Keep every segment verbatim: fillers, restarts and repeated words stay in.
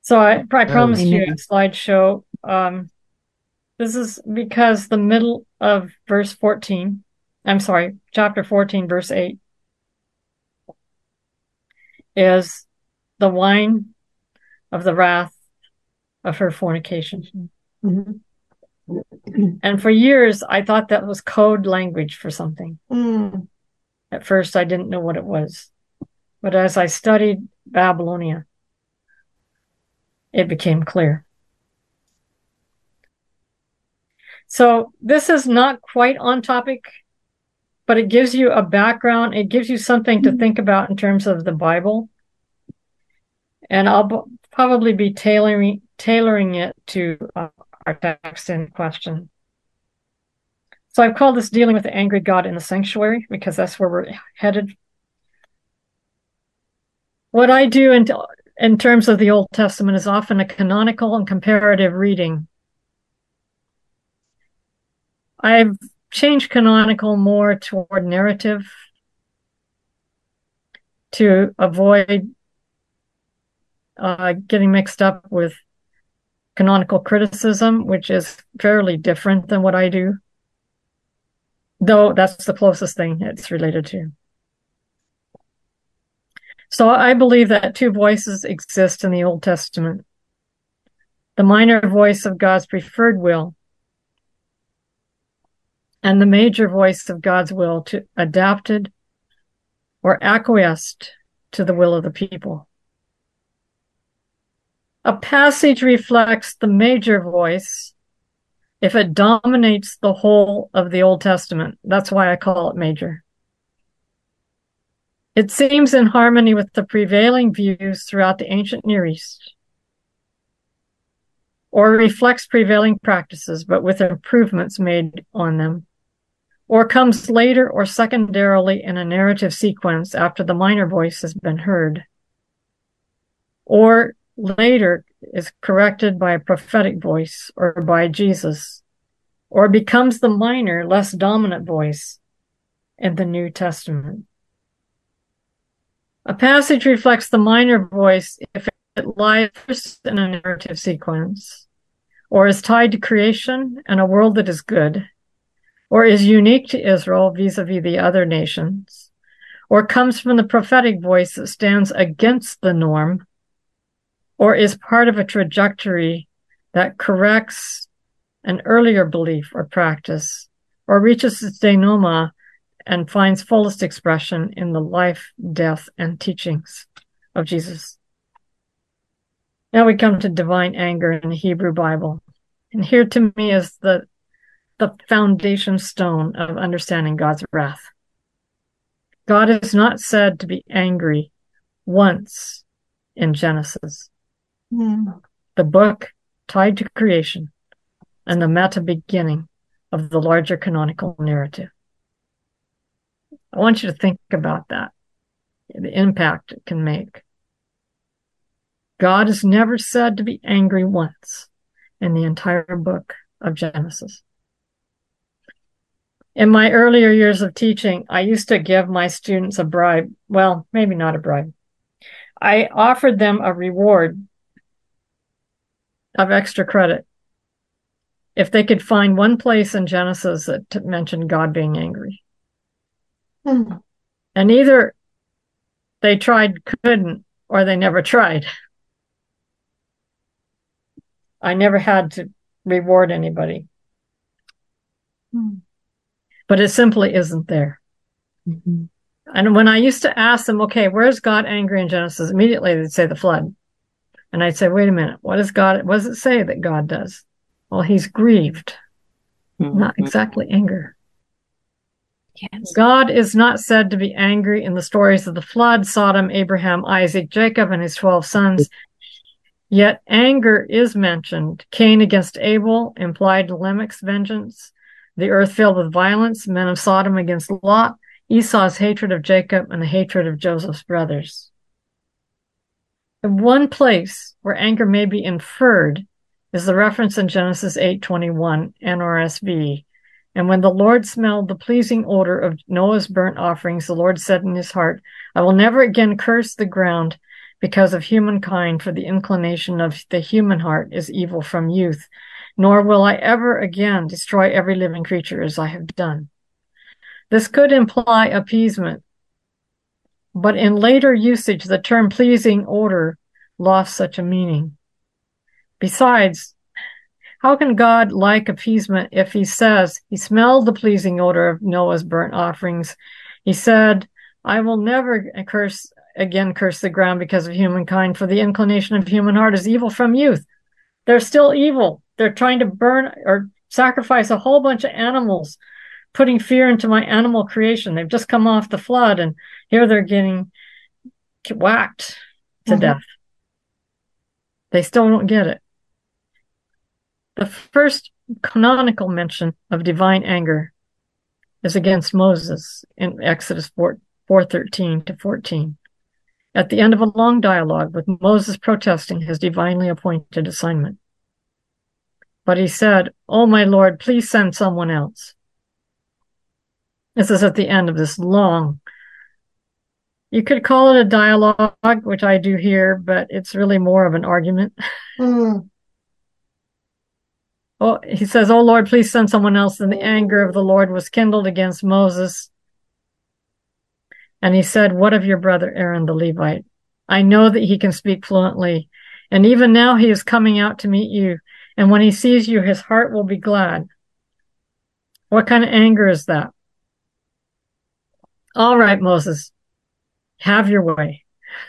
So I, I promised you a Amen. slideshow. Um, this is because the middle of verse fourteen, I'm sorry, chapter fourteen, verse eight, is the wine of the wrath of her fornication. Mhm. And for years, I thought that was code language for something. Mm. At first, I didn't know what it was. But as I studied Babylonia, it became clear. So this is not quite on topic, but it gives you a background. It gives you something to think about in terms of the Bible. And I'll b- probably be tailoring tailoring it to uh, our text in question. So I've called this dealing with the angry God in the sanctuary because that's where we're headed. What I do in, in terms of the Old Testament is often a canonical and comparative reading. I've changed canonical more toward narrative to avoid uh, getting mixed up with canonical criticism, which is fairly different than what I do, though that's the closest thing it's related to. So I believe that two voices exist in the Old Testament. The minor voice of God's preferred will and the major voice of God's will to adapted or acquiesced to the will of the people. A passage reflects the major voice if it dominates the whole of the Old Testament. That's why I call it major. It seems in harmony with the prevailing views throughout the ancient Near East, or reflects prevailing practices, but with improvements made on them, or comes later or secondarily in a narrative sequence after the minor voice has been heard, or later is corrected by a prophetic voice or by Jesus, or becomes the minor, less dominant voice in the New Testament. A passage reflects the minor voice if it lies in a narrative sequence, or is tied to creation and a world that is good, or is unique to Israel vis-a-vis the other nations, or comes from the prophetic voice that stands against the norm, or is part of a trajectory that corrects an earlier belief or practice, or reaches its denouement and finds fullest expression in the life, death, and teachings of Jesus. Now we come to divine anger in the Hebrew Bible. And here to me is the, the foundation stone of understanding God's wrath. God is not said to be angry once in Genesis, Mm. the book tied to creation and the meta beginning of the larger canonical narrative. I want you to think about that, the impact it can make. God is never said to be angry once in the entire book of Genesis. In my earlier years of teaching, I used to give my students a bribe. Well, maybe not a bribe. I offered them a reward of extra credit if they could find one place in Genesis that mentioned God being angry. Mm. And either they tried, couldn't, or they never tried. I never had to reward anybody. Mm. But it simply isn't there. Mm-hmm. And when I used to ask them, okay, where's God angry in Genesis? Immediately they'd say the flood. And I'd say, wait a minute, what does God, what does it say that God does? Well, he's grieved, not Mm-hmm. exactly anger. Yes. God is not said to be angry in the stories of the flood, Sodom, Abraham, Isaac, Jacob, and his twelve sons. Yet anger is mentioned. Cain against Abel implied Lamech's vengeance, the earth filled with violence, men of Sodom against Lot, Esau's hatred of Jacob, and the hatred of Joseph's brothers. The one place where anger may be inferred is the reference in Genesis eight twenty-one, N R S V. And when the Lord smelled the pleasing odor of Noah's burnt offerings, the Lord said in his heart, I will never again curse the ground because of humankind, for the inclination of the human heart is evil from youth, nor will I ever again destroy every living creature as I have done. This could imply appeasement, but in later usage, the term pleasing odor lost such a meaning. Besides, how can God like appeasement if he says he smelled the pleasing odor of Noah's burnt offerings? He said, I will never curse again curse the ground because of humankind, for the inclination of human heart is evil from youth. They're still evil. They're trying to burn or sacrifice a whole bunch of animals, putting fear into my animal creation. They've just come off the flood, and here they're getting whacked to mm-hmm. death. They still don't get it. The first canonical mention of divine anger is against Moses in Exodus four thirteen to fourteen. At the end of a long dialogue with Moses protesting his divinely appointed assignment. But he said, Oh, my Lord, please send someone else. This is at the end of this long, you could call it a dialogue, which I do here, but it's really more of an argument. Mm. Oh, he says, Oh, Lord, please send someone else. And the anger of the Lord was kindled against Moses. And he said, What of your brother Aaron the Levite? I know that he can speak fluently. And even now he is coming out to meet you. And when he sees you, his heart will be glad. What kind of anger is that? All right, Moses, have your way.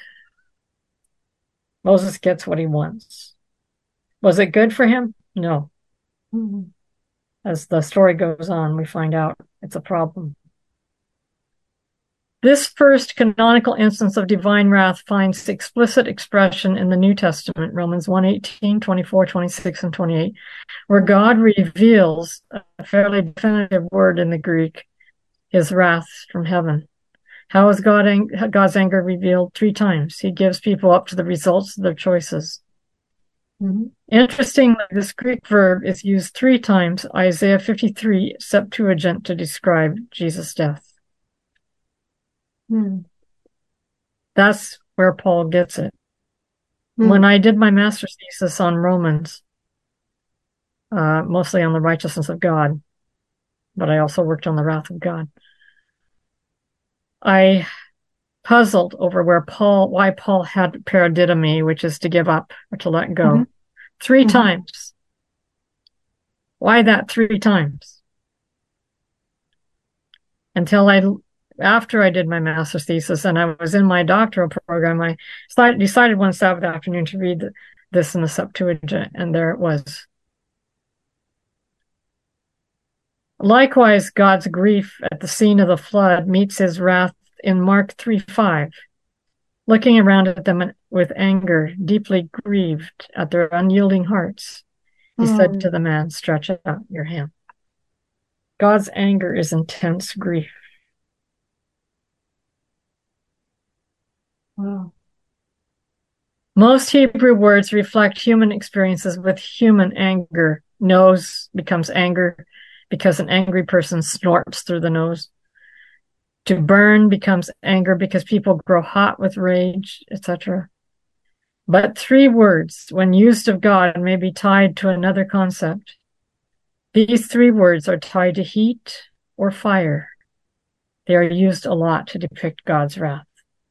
Moses gets what he wants. Was it good for him? No. Mm-hmm. As the story goes on, we find out it's a problem. This first canonical instance of divine wrath finds explicit expression in the New Testament, Romans one eighteen, twenty-four, twenty-six, and twenty-eight, where God reveals a fairly definitive word in the Greek, his wrath from heaven. How is God ang- God's anger revealed? Three times. He gives people up to the results of their choices. Mm-hmm. Interestingly, this Greek verb is used three times, Isaiah fifty-three, Septuagint, to describe Jesus' death. Hmm. That's where Paul gets it. Hmm. When I did my master's thesis on Romans, uh, mostly on the righteousness of God, but I also worked on the wrath of God, I puzzled over where Paul, why Paul had paradidomi, which is to give up or to let go, mm-hmm. three mm-hmm. times. Why that three times? Until I After I did my master's thesis and I was in my doctoral program, I decided one Sabbath afternoon to read this in the Septuagint, and there it was. Likewise, God's grief at the scene of the flood meets his wrath in Mark three five. Looking around at them with anger, deeply grieved at their unyielding hearts, he mm. said to the man, Stretch out your hand. God's anger is intense grief. Wow. Most Hebrew words reflect human experiences with human anger. Nose becomes anger because an angry person snorts through the nose. To burn becomes anger because people grow hot with rage, et cetera. But three words, when used of God, may be tied to another concept. These three words are tied to heat or fire. They are used a lot to depict God's wrath.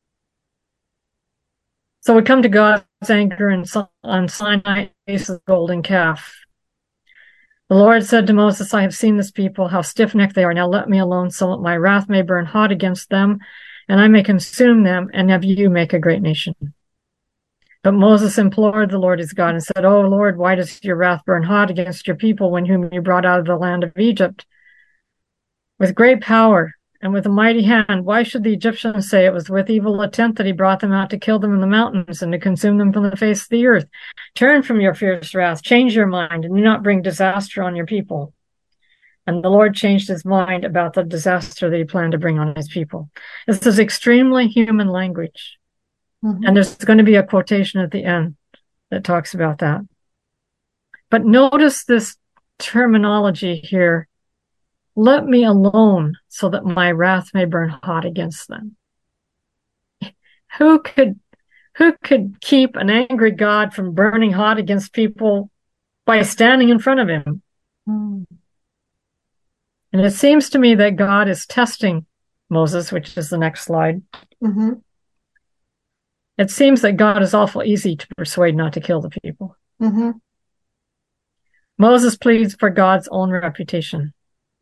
So we come to God's anger in, on Sinai, face of the golden calf. The Lord said to Moses, I have seen this people, how stiff-necked they are. Now let me alone so that my wrath may burn hot against them, and I may consume them, and have you make a great nation. But Moses implored the Lord his God and said, Oh Lord, why does your wrath burn hot against your people when whom you brought out of the land of Egypt? With great power and with a mighty hand, why should the Egyptians say it was with evil intent that he brought them out to kill them in the mountains and to consume them from the face of the earth? Turn from your fierce wrath, change your mind, and do not bring disaster on your people. And the Lord changed his mind about the disaster that he planned to bring on his people. This is extremely human language. Mm-hmm. And there's going to be a quotation at the end that talks about that. But notice this terminology here. Let me alone so that my wrath may burn hot against them. Who could, who could keep an angry God from burning hot against people by standing in front of him? Mm. And it seems to me that God is testing Moses, which is the next slide. Mm-hmm. It seems that God is awful easy to persuade not to kill the people. Mm-hmm. Moses pleads for God's own reputation.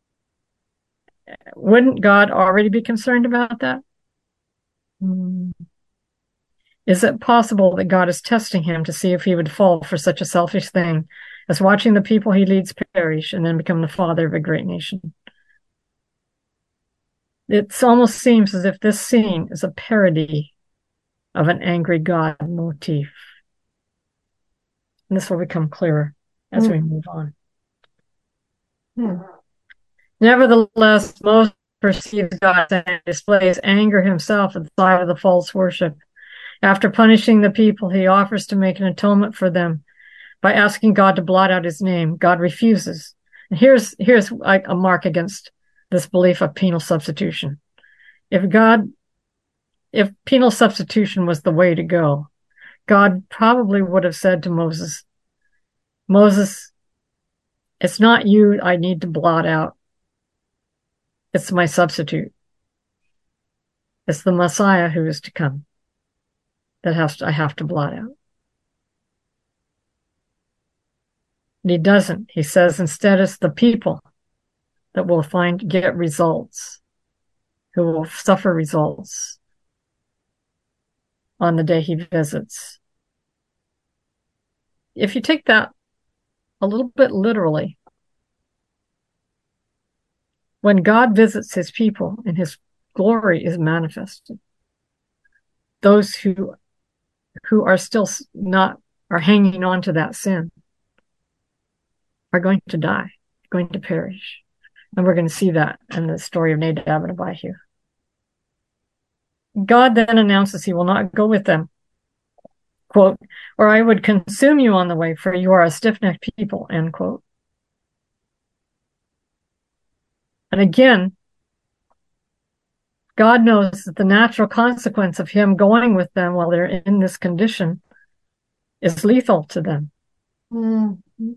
Wouldn't God already be concerned about that? Mm. Is it possible that God is testing him to see if he would fall for such a selfish thing as watching the people he leads perish and then become the father of a great nation? It almost seems as if this scene is a parody of an angry God motif. And this will become clearer as mm. we move on. Mm. Nevertheless, Moses perceives God and displays anger himself at the sight of the false worship. After punishing the people, he offers to make an atonement for them by asking God to blot out his name. God refuses. And here's here's like a mark against this belief of penal substitution. If God, if penal substitution was the way to go, God probably would have said to Moses, Moses, it's not you I need to blot out. It's my substitute. It's the Messiah who is to come that has to, I have to blot out. And he doesn't. He says instead it's the people that will find get results, who will suffer results on the day he visits. If you take that a little bit literally, when God visits his people and his glory is manifested, those who who are still not are hanging on to that sin are going to die, going to perish. And we're going to see that in the story of Nadab and Abihu. God then announces he will not go with them, quote, or I would consume you on the way, for you are a stiff-necked people, end quote. And again, God knows that the natural consequence of him going with them while they're in this condition is lethal to them. Mm-hmm.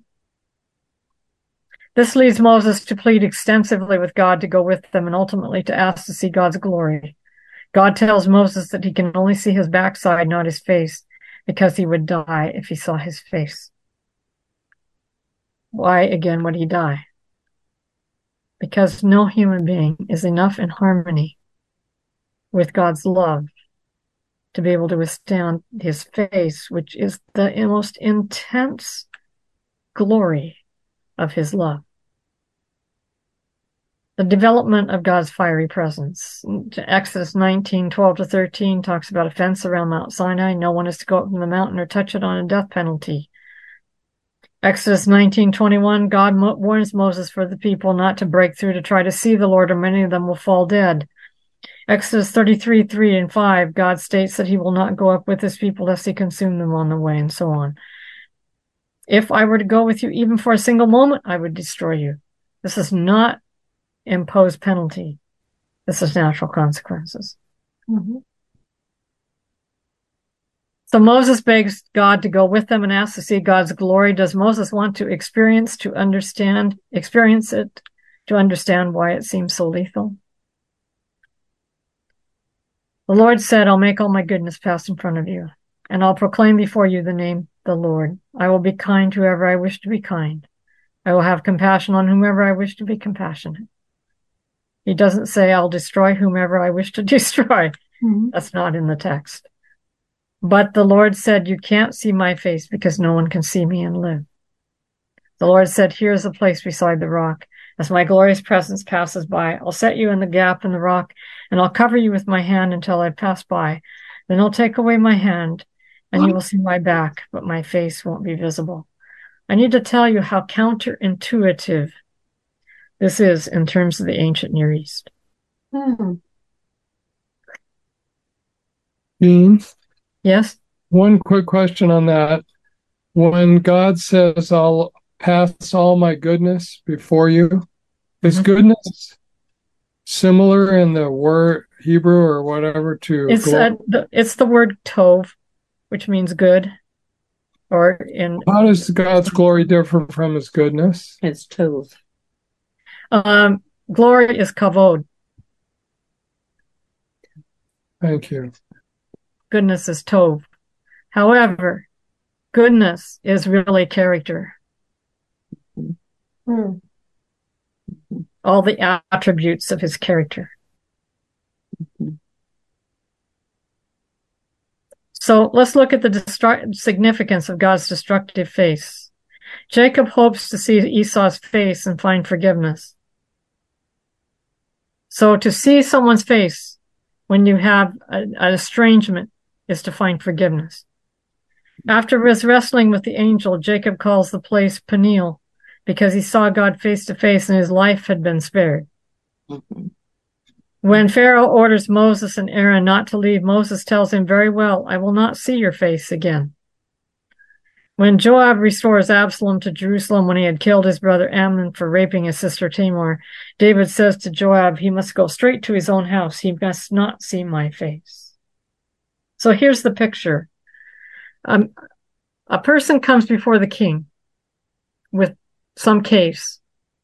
This leads Moses to plead extensively with God to go with them and ultimately to ask to see God's glory. God tells Moses that he can only see his backside, not his face, because he would die if he saw his face. Why, again, would he die? Because no human being is enough in harmony with God's love to be able to withstand his face, which is the most intense glory of his love. The development of God's fiery presence. Exodus nineteen, twelve to thirteen talks about a fence around Mount Sinai. No one is to go up from the mountain or touch it on a death penalty. Exodus nineteen, twenty-one, God mo- warns Moses for the people not to break through to try to see the Lord, or many of them will fall dead. Exodus thirty-three, three and five, God states that he will not go up with his people lest he consume them on the way, and so on. If I were to go with you even for a single moment, I would destroy you. This is not imposed penalty. This is natural consequences. Mm-hmm. So Moses begs God to go with them and asks to see God's glory. Does Moses want to experience, to understand, experience it, to understand why it seems so lethal? The Lord said, I'll make all my goodness pass in front of you, and I'll proclaim before you the name, the Lord. I will be kind to whoever I wish to be kind. I will have compassion on whomever I wish to be compassionate. He doesn't say, I'll destroy whomever I wish to destroy. Mm-hmm. That's not in the text. But the Lord said, you can't see my face because no one can see me and live. The Lord said, here's a place beside the rock. As my glorious presence passes by, I'll set you in the gap in the rock, and I'll cover you with my hand until I pass by. Then I'll take away my hand, and you will see my back, but my face won't be visible. I need to tell you how counterintuitive this is in terms of the ancient Near East. Mm-hmm. Jean? Yes? One quick question on that. When God says, I'll pass all my goodness before you, is Mhm. goodness similar in the word Hebrew or whatever to It's, glory? uh, the, it's the word tov. which means good, or in How does God's glory differ from his goodness? It's tov. um, glory is kavod, Thank you. goodness is tov. However, goodness is really character, Hmm. all the attributes of his character. So let's look at the destru- significance of God's destructive face. Jacob hopes to see Esau's face and find forgiveness. So to see someone's face when you have an estrangement is to find forgiveness. After his wrestling with the angel, Jacob calls the place Peniel because he saw God face to face and his life had been spared. Mm-hmm. When Pharaoh orders Moses and Aaron not to leave, Moses tells him, very well, I will not see your face again. When Joab restores Absalom to Jerusalem when he had killed his brother Amnon for raping his sister Tamar, David says to Joab, he must go straight to his own house. He must not see my face. So here's the picture. Um, a person comes before the king with some case,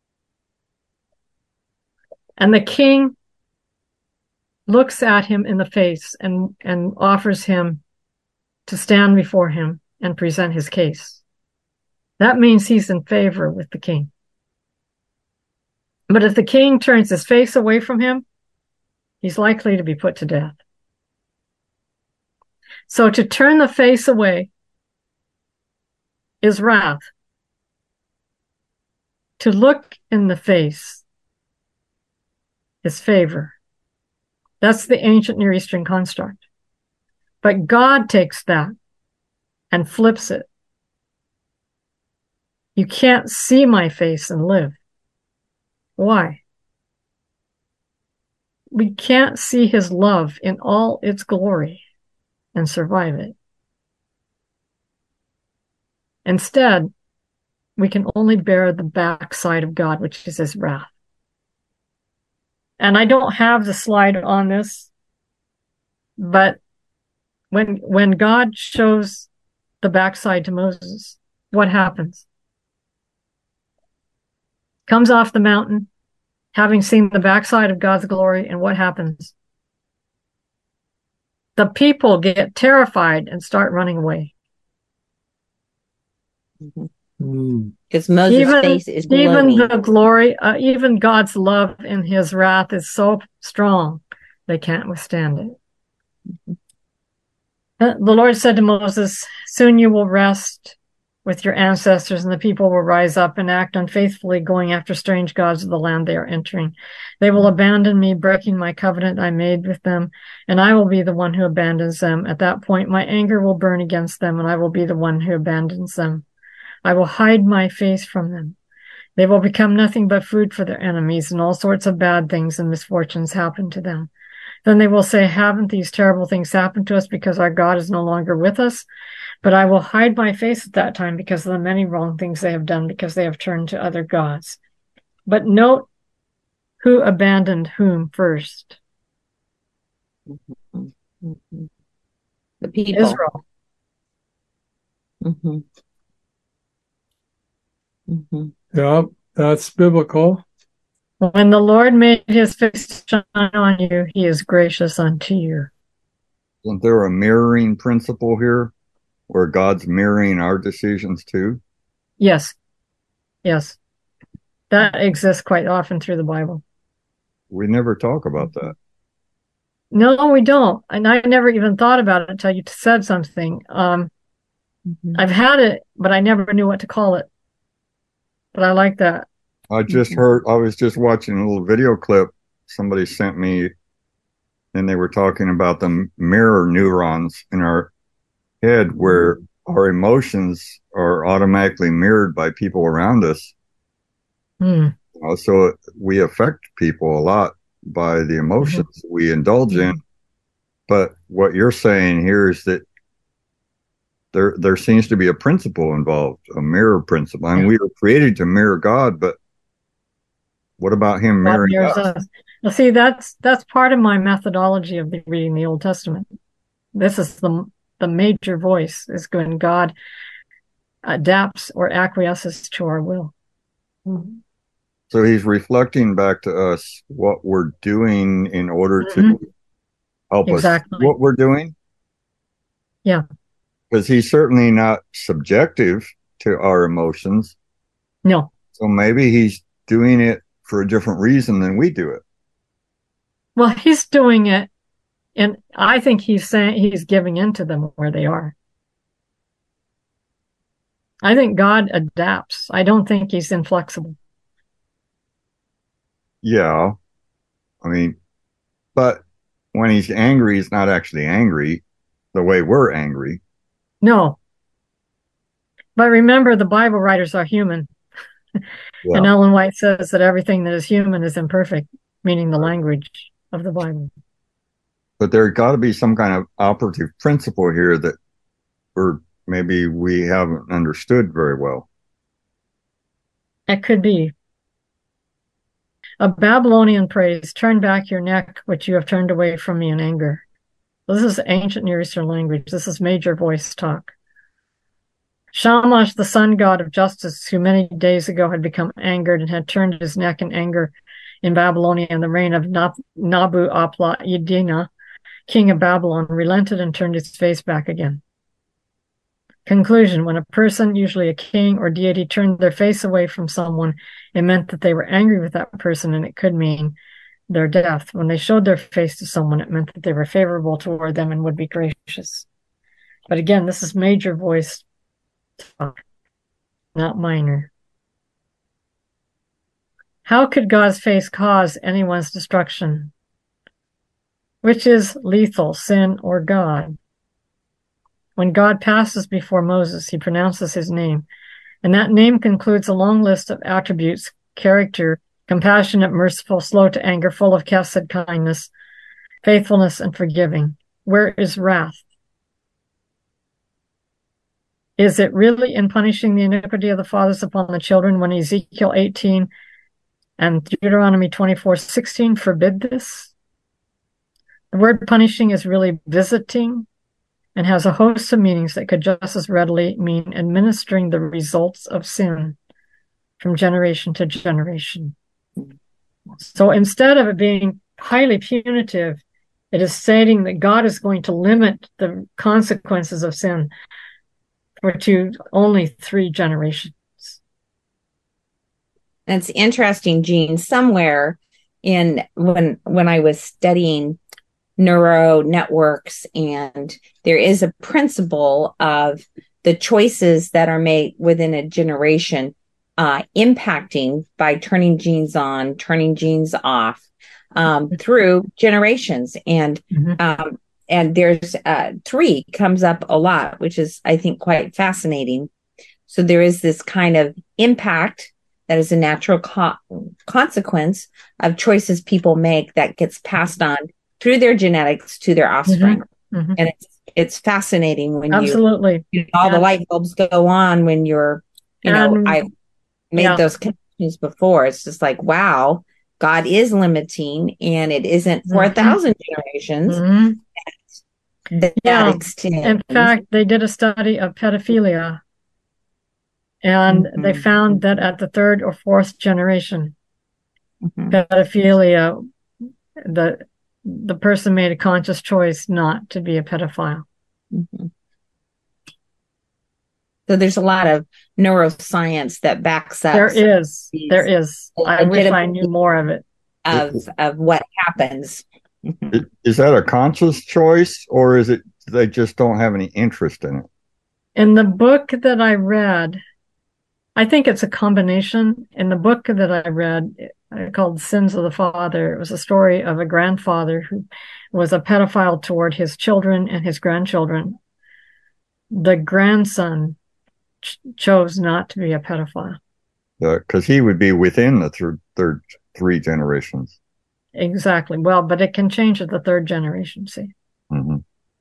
and the king looks at him in the face and, and offers him to stand before him and present his case. That means he's in favor with the king. But if the king turns his face away from him, he's likely to be put to death. So to turn the face away is wrath. To look in the face is favor. That's the ancient Near Eastern construct. But God takes that and flips it. You can't see my face and live. Why? We can't see his love in all its glory and survive it. Instead, we can only bear the backside of God, which is his wrath. And I don't have the slide on this, but when when God shows the backside to Moses, what happens? Comes off the mountain, having seen the backside of God's glory, and what happens? The people get terrified and start running away. Because Mm. Moses' Even, face is even glowing. the glory, uh, even God's love in his wrath is so strong, they can't withstand it. Uh, The Lord said to Moses, soon you will rest with your ancestors, and the people will rise up and act unfaithfully, going after strange gods of the land they are entering. They will abandon me, breaking my covenant I made with them, and I will be the one who abandons them. At that point, my anger will burn against them, and I will be the one who abandons them. I will hide my face from them. They will become nothing but food for their enemies, and all sorts of bad things and misfortunes happen to them. Then they will say, haven't these terrible things happened to us because our God is no longer with us? But I will hide my face at that time because of the many wrong things they have done, because they have turned to other gods. But note who abandoned whom first. Mm-hmm. The people. Israel. Mm-hmm. Mm-hmm. Yep, that's biblical. When the Lord made his face shine on you, he is gracious unto you. Isn't there a mirroring principle here where God's mirroring our decisions too? Yes. Yes. That exists quite often through the Bible. We never talk about that. No, we don't. And I never even thought about it until you said something. Um, Mm-hmm. I've had it, but I never knew what to call it. But I like that. I just Mhm. heard, I was just watching a little video clip somebody sent me, and they were talking about the mirror neurons in our head where our emotions are automatically mirrored by people around us. Hmm. Uh, so we affect people a lot by the emotions we indulge in. But what you're saying here is that there there seems to be a principle involved, a mirror principle. And we were created to mirror God, but what about him God mirroring mirrors us? us. Well, see, that's that's part of my methodology of the, reading the Old Testament. This is the the major voice is when God adapts or acquiesces to our will. Mhm. So he's reflecting back to us what we're doing in order to Mhm. help Exactly. us what we're doing. Yeah. Because he's certainly not subjective to our emotions. No. So maybe he's doing it for a different reason than we do it. Well, he's doing it, and I think he's saying he's giving in to them where they are. I think God adapts. I don't think he's inflexible. Yeah. I mean, but when he's angry, he's not actually angry the way we're angry. No. But remember, the Bible writers are human. Yeah. And Ellen White says that everything that is human is imperfect, meaning the language of the Bible. But there got to be some kind of operative principle here that or maybe we haven't understood very well. It could be. A Babylonian praise, turn back your neck, which you have turned away from me in anger. This is ancient Near Eastern language. This is major voice talk. Shamash, the sun god of justice, who many days ago had become angered and had turned his neck in anger in Babylonia in the reign of Nabu Apla Iddina, king of Babylon, relented and turned his face back again. Conclusion: when a person, usually a king or deity, turned their face away from someone, it meant that they were angry with that person, and it could mean their death. When they showed their face to someone, it meant that they were favorable toward them and would be gracious. But again, this is major voice talk, not minor. How could God's face cause anyone's destruction? Which is lethal, sin or God? When God passes before Moses, he pronounces his name, and that name concludes a long list of attributes: character, compassionate, merciful, slow to anger, full of chesed, kindness, faithfulness, and forgiving. Where is wrath? Is it really in punishing the iniquity of the fathers upon the children when Ezekiel eighteen and Deuteronomy twenty-four sixteen forbid this? The word punishing is really visiting and has a host of meanings that could just as readily mean administering the results of sin from generation to generation. So instead of it being highly punitive, it is stating that God is going to limit the consequences of sin for to only three generations. It's interesting, Jean, somewhere in when when I was studying neuro networks, and there is a principle of the choices that are made within a generation uh, impacting by turning genes on, turning genes off um, through generations. And Mhm. um, and there's uh, three comes up a lot, which is, I think, quite fascinating. So there is this kind of impact that is a natural co- consequence of choices people make that gets passed on through their genetics to their offspring. Mhm. And it's it's fascinating when Absolutely. you, all the And- light bulbs go on when you're, you know, And- I've made yeah. those connections before. It's just like, wow, God is limiting, and it isn't for a Mhm. thousand generations Mhm. that, Yeah. that extends. In fact, they did a study of pedophilia, and Mhm. they found that at the third or fourth generation, Mhm. pedophilia, the the person made a conscious choice not to be a pedophile. Mhm. So there's a lot of neuroscience that backs up There some is, these there is. I wish I legitimate- knew more of it. of of what happens. Mhm. Is that a conscious choice, or is it they just don't have any interest in it? In the book that I read, I think it's a combination. In the book that I read, uh, called Sins of the Father, it was a story of a grandfather who was a pedophile toward his children and his grandchildren. The grandson ch- chose not to be a pedophile. Because he would be within the third, third three generations. Exactly. Well, but it can change at the third generation, see. Mhm.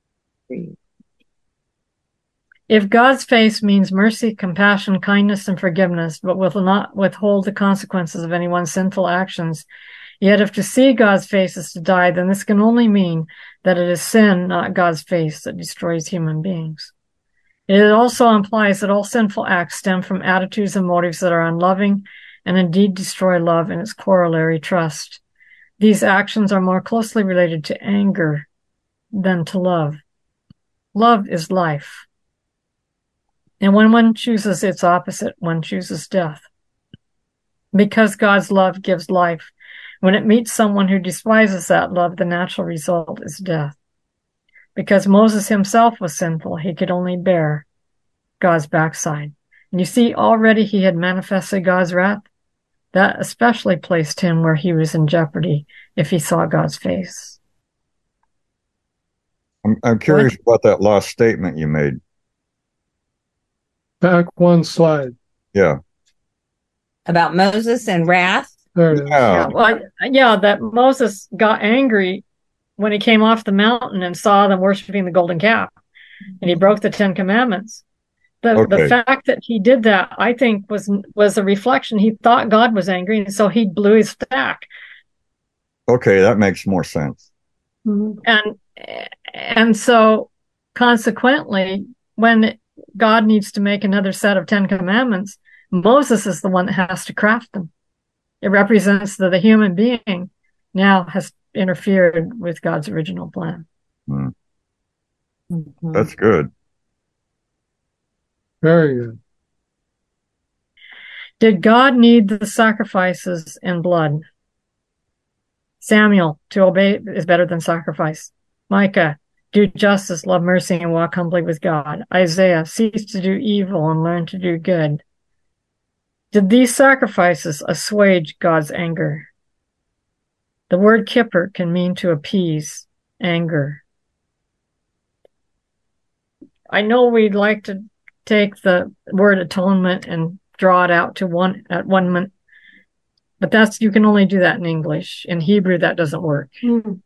If God's face means mercy, compassion, kindness, and forgiveness, but will not withhold the consequences of anyone's sinful actions, Yet if to see God's face is to die, then this can only mean that it is sin, not God's face, that destroys human beings. It also implies that all sinful acts stem from attitudes and motives that are unloving and indeed destroy love and its corollary, trust. These actions are more closely related to anger than to love. Love is life. And when one chooses its opposite, one chooses death. Because God's love gives life, when it meets someone who despises that love, the natural result is death. Because Moses himself was sinful, he could only bear God's backside. And you see, already he had manifested God's wrath. That especially placed him where he was in jeopardy if he saw God's face. I'm, I'm curious what? about that last statement you made. Back one slide. Yeah. About Moses and wrath. There it is. Yeah. Yeah, well, yeah, that Moses got angry when he came off the mountain and saw them worshiping the golden calf, and he broke the Ten Commandments. The Okay. the fact that he did that, I think, was was a reflection. He thought God was angry, and so he blew his stack. Okay, that makes more sense. Mhm. And and so consequently, when God needs to make another set of Ten Commandments, Moses is the one that has to craft them. It represents that the human being now has interfered with God's original plan. Hmm. Mhm. That's good. Very good. Did God need the sacrifices and blood? Samuel, to obey is better than sacrifice. Micah, do justice, love mercy, and walk humbly with God. Isaiah, cease to do evil and learn to do good. Did these sacrifices assuage God's anger? The word kippur can mean to appease anger. I know we'd like to take the word atonement and draw it out to one at one minute, but that's you can only do that in English. In Hebrew, that doesn't work. Mhm.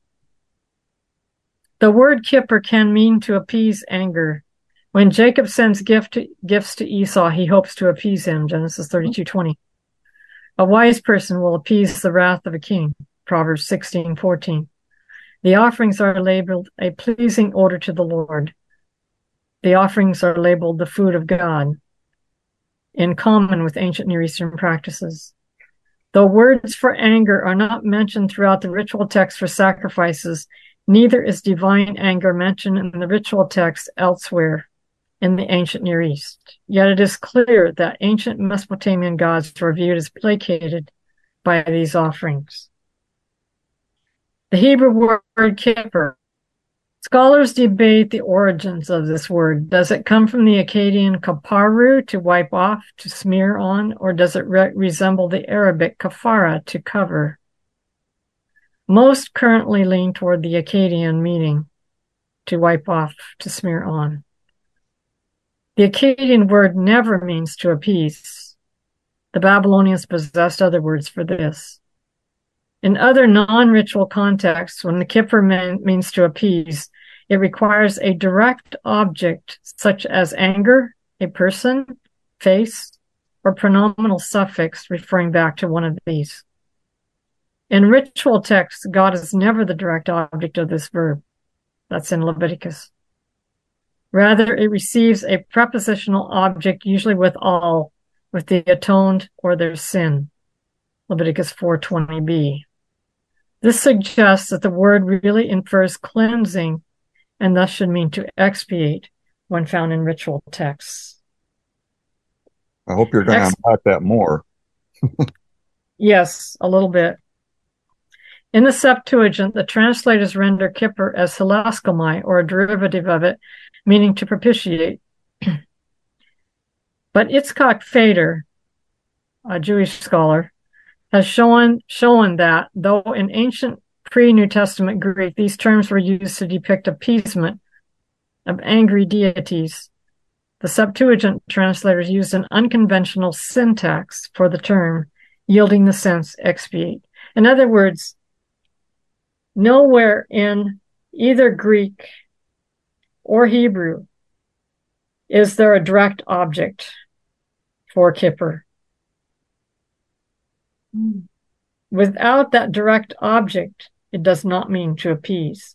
The word kippur can mean to appease anger. When Jacob sends gift to, gifts to Esau, he hopes to appease him, Genesis thirty-two twenty. A wise person will appease the wrath of a king, Proverbs sixteen fourteen. The offerings are labeled a pleasing odor to the Lord. The offerings are labeled the food of God, in common with ancient Near Eastern practices. Though words for anger are not mentioned throughout the ritual text for sacrifices, neither is divine anger mentioned in the ritual text elsewhere in the ancient Near East. Yet it is clear that ancient Mesopotamian gods were viewed as placated by these offerings. The Hebrew word kippur. Scholars debate the origins of this word. Does it come from the Akkadian kaparu, to wipe off, to smear on, or does it re- resemble the Arabic kafara, to cover? Most currently lean toward the Akkadian meaning, to wipe off, to smear on. The Akkadian word never means to appease. The Babylonians possessed other words for this. In other non-ritual contexts, when the kippur man, means to appease, it requires a direct object such as anger, a person, face, or pronominal suffix referring back to one of these. In ritual texts, God is never the direct object of this verb. That's in Leviticus. Rather, it receives a prepositional object, usually with all, with the atoned or their sin. Leviticus four twenty b. This suggests that the word really infers cleansing and thus should mean to expiate when found in ritual texts. I hope you're going to Next. unpack that more. Yes, a little bit. In the Septuagint, the translators render kippur as hilaskomai, or a derivative of it, meaning to propitiate. But Itzhak Feder, a Jewish scholar, has shown, shown that, though in ancient pre-New Testament Greek, these terms were used to depict appeasement of angry deities, the Septuagint translators used an unconventional syntax for the term, yielding the sense expiate. In other words, nowhere in either Greek or Hebrew is there a direct object for kippur. Mhm. without that direct object, it does not mean to appease.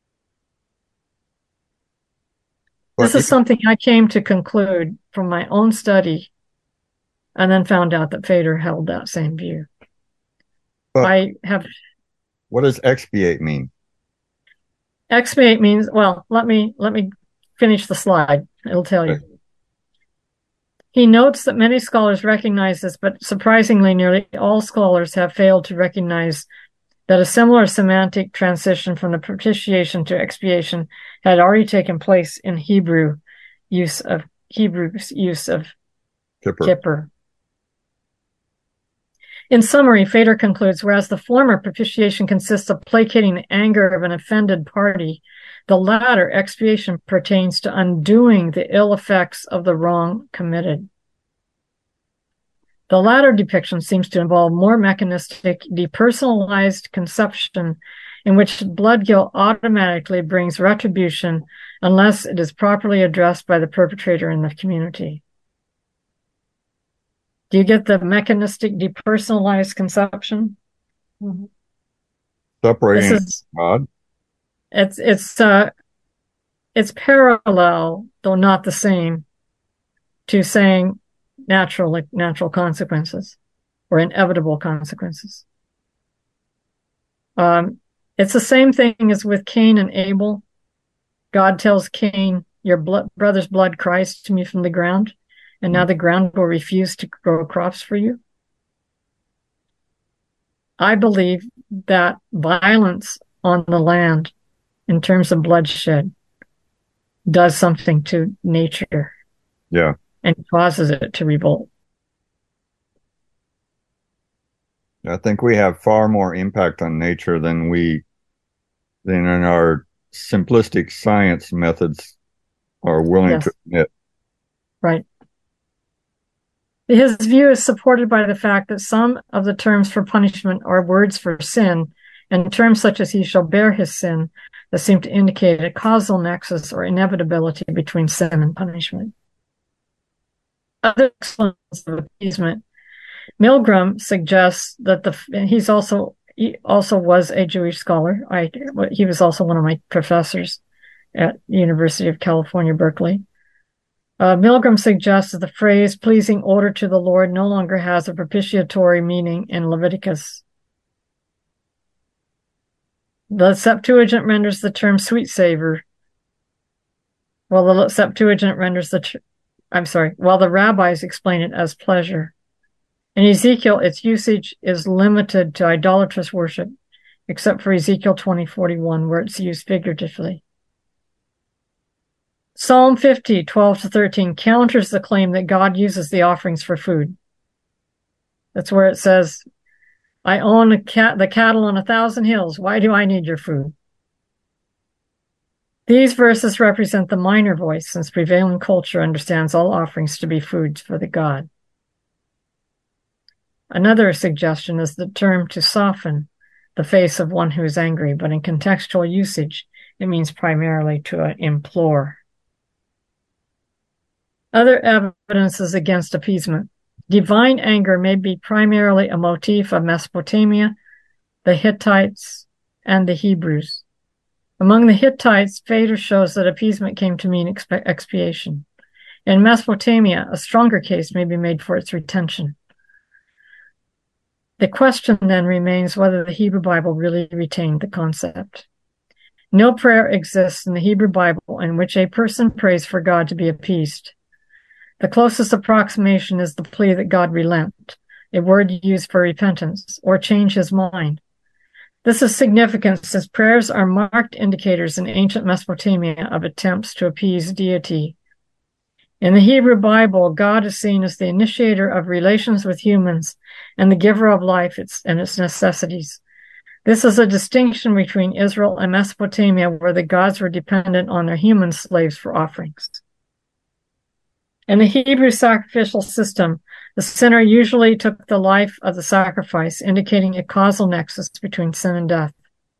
But This is something I came to conclude from my own study, and then found out that Feder held that same view. But I have what does expiate mean? expiate means, well, let me let me finish the slide. It'll tell you. Okay. He notes that many scholars recognize this, but surprisingly, nearly all scholars have failed to recognize that a similar semantic transition from the propitiation to expiation had already taken place in Hebrew use of Hebrew's use of Kipper. Kippur. In summary, Feder concludes, whereas the former propitiation consists of placating the anger of an offended party, the latter expiation pertains to undoing the ill effects of the wrong committed. The latter depiction seems to involve more mechanistic, depersonalized conception in which blood guilt automatically brings retribution unless it is properly addressed by the perpetrator in the community. Do you get the mechanistic, depersonalized conception? Mhm. Separating This is God. it's it's uh it's parallel, though not the same, to saying natural like natural consequences or inevitable consequences. Um, it's the same thing as with Cain and Abel. God tells Cain, "Your blood, brother's blood cries to me from the ground, and now the ground will refuse to grow crops for you." I believe that violence on the land, in terms of bloodshed, does something to nature Yeah. and causes it to revolt. I think we have far more impact on nature than we than in our simplistic science methods are willing Yes. to admit. Right. His view is supported by the fact that some of the terms for punishment are words for sin, and terms such as "he shall bear his sin" that seem to indicate a causal nexus or inevitability between sin and punishment. Other explanations of appeasement, Milgram suggests that the and he's also he also was a Jewish scholar. I he was also one of my professors at University of California, Berkeley. Uh, Milgram suggests that the phrase "pleasing odor to the Lord" no longer has a propitiatory meaning in Leviticus. The Septuagint renders the term "sweet savor," while the Septuagint renders the ter- I'm sorry, while the rabbis explain it as pleasure. In Ezekiel, its usage is limited to idolatrous worship, except for Ezekiel twenty forty-one, where it's used figuratively. Psalm fifty, twelve to thirteen counters the claim that God uses the offerings for food. That's where it says, "I own a cat, the cattle on a thousand hills. Why do I need your food?" These verses represent the minor voice, since prevailing culture understands all offerings to be foods for the god. Another suggestion is the term "to soften the face of one who is angry," but in contextual usage, it means primarily to uh, implore. Other evidences against appeasement. Divine anger may be primarily a motif of Mesopotamia, the Hittites, and the Hebrews. Among the Hittites, Feder shows that appeasement came to mean exp- expiation. In Mesopotamia, a stronger case may be made for its retention. The question then remains whether the Hebrew Bible really retained the concept. No prayer exists in the Hebrew Bible in which a person prays for God to be appeased. The closest approximation is the plea that God relent, a word used for repentance, or change his mind. This is significant since prayers are marked indicators in ancient Mesopotamia of attempts to appease deity. In the Hebrew Bible, God is seen as the initiator of relations with humans and the giver of life and its necessities. This is a distinction between Israel and Mesopotamia, where the gods were dependent on their human slaves for offerings. In the Hebrew sacrificial system, the sinner usually took the life of the sacrifice, indicating a causal nexus between sin and death.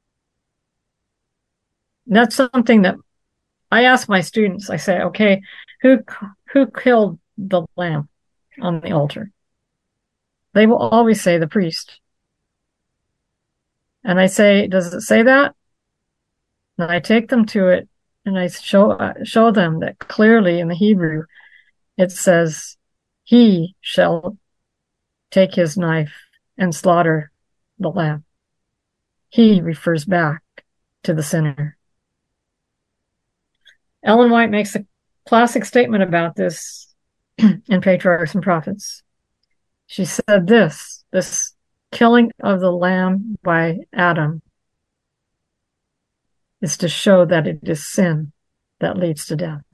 And that's something that I ask my students. I say, okay, who who killed the lamb on the altar? They will always say the priest. And I say, does it say that? And I take them to it and I show, uh, show them that clearly in the Hebrew, it says, he shall take his knife and slaughter the lamb. He refers back to the sinner. Ellen White makes a classic statement about this in Patriarchs and Prophets. She said this, this killing of the lamb by Adam is to show that it is sin that leads to death.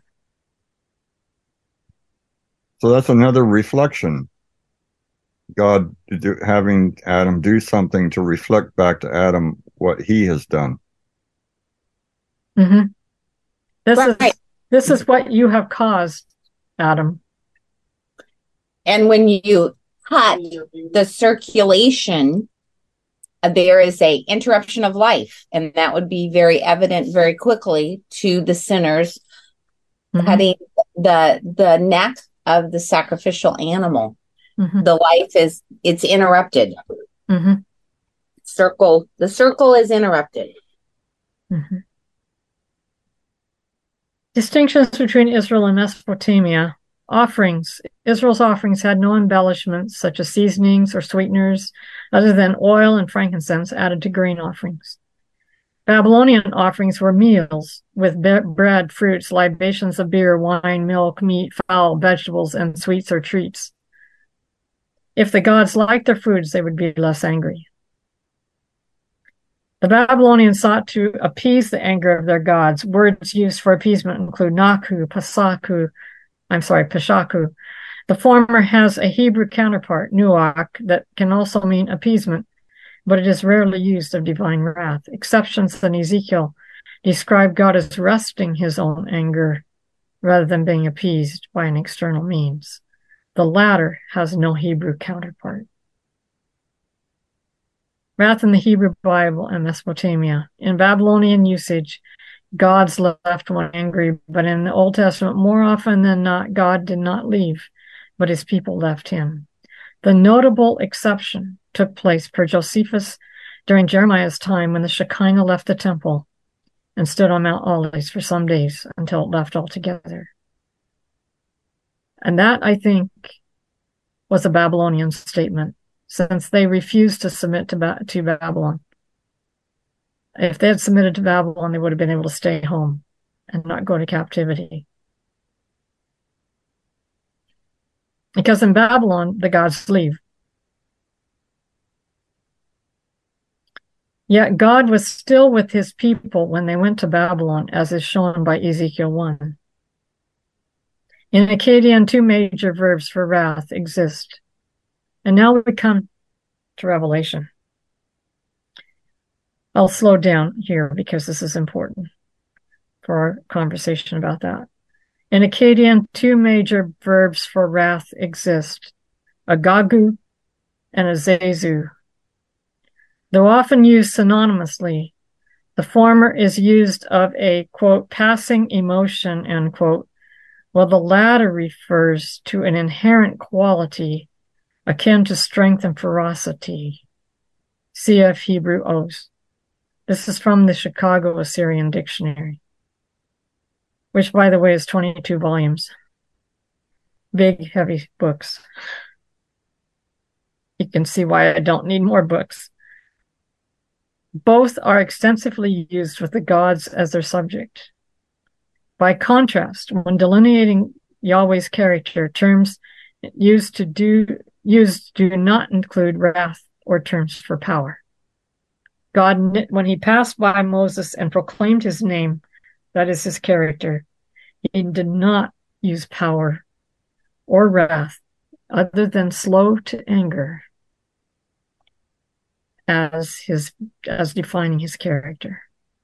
So that's another reflection. God do, having Adam do something to reflect back to Adam what he has done. Mm-hmm. This Right. is this is what you have caused, Adam. And when you cut the circulation, uh, there is a interruption of life, and that would be very evident very quickly to the sinners. Mm-hmm. Cutting the the neck of the sacrificial animal. Mm-hmm. The life is it's interrupted. Mm-hmm. Circle the circle is interrupted. Mm-hmm. Distinctions between Israel and Mesopotamia. Offerings. Israel's offerings had no embellishments such as seasonings or sweeteners other than oil and frankincense added to grain offerings. Babylonian offerings were meals with be- bread, fruits, libations of beer, wine, milk, meat, fowl, vegetables, and sweets or treats. If the gods liked their foods, they would be less angry. The Babylonians sought to appease the anger of their gods. Words used for appeasement include naku, pasaku, I'm sorry, pashaku. The former has a Hebrew counterpart, nuach, that can also mean appeasement, but it is rarely used of divine wrath. Exceptions in Ezekiel describe God as resting his own anger rather than being appeased by an external means. The latter has no Hebrew counterpart. Wrath in the Hebrew Bible and Mesopotamia. In Babylonian usage, gods left when angry, but in the Old Testament, more often than not, God did not leave, but his people left him. The notable exception took place per Josephus during Jeremiah's time when the Shekinah left the temple and stood on Mount Olives for some days until it left altogether. And that, I think, was a Babylonian statement, since they refused to submit to, ba- to Babylon. If they had submitted to Babylon, they would have been able to stay home and not go to captivity. Because in Babylon, the gods leave. Yet God was still with his people when they went to Babylon, as is shown by Ezekiel one. In Akkadian, two major verbs for wrath exist. And now we come to Revelation. I'll slow down here because this is important for our conversation about that. In Akkadian, two major verbs for wrath exist, a gagu and a zezu. Though often used synonymously, the former is used of a, quote, passing emotion, end quote, while the latter refers to an inherent quality akin to strength and ferocity. C F Hebrew O's. This is from the Chicago Assyrian Dictionary, which, by the way, is twenty-two volumes. Big, heavy books. You can see why I don't need more books. Both are extensively used with the gods as their subject. By contrast, when delineating Yahweh's character, terms used to do used do not include wrath or terms for power. God, when he passed by Moses and proclaimed his name, that is his character, he did not use power or wrath other than slow to anger as his as defining his character.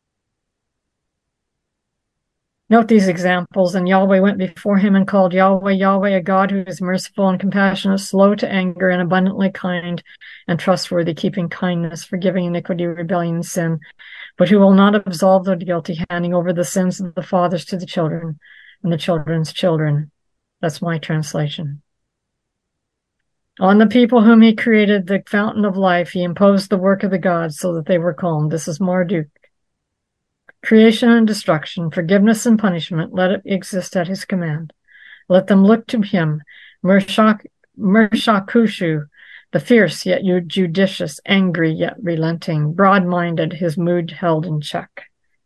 Note these examples. And Yahweh went before him and called Yahweh, Yahweh, a God who is merciful and compassionate, slow to anger, and abundantly kind and trustworthy, keeping kindness, forgiving iniquity, rebellion, and sin, but who will not absolve the guilty, handing over the sins of the fathers to the children and the children's children. That's my translation. On the people whom he created, the fountain of life, he imposed the work of the gods so that they were calm. This is Marduk. Creation and destruction, forgiveness and punishment, let it exist at his command. Let them look to him, Mershak, Mershakushu, the fierce yet judicious, angry yet relenting, broad-minded, his mood held in check.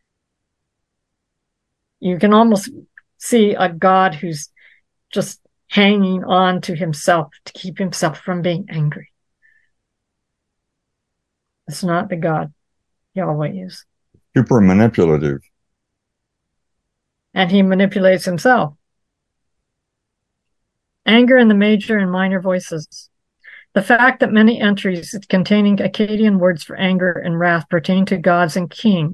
You can almost see a God who's just hanging on to himself to keep himself from being angry. It's not the God Yahweh is. Super manipulative. And he manipulates himself. Anger in the major and minor voices. The fact that many entries containing Akkadian words for anger and wrath pertain to gods and kings.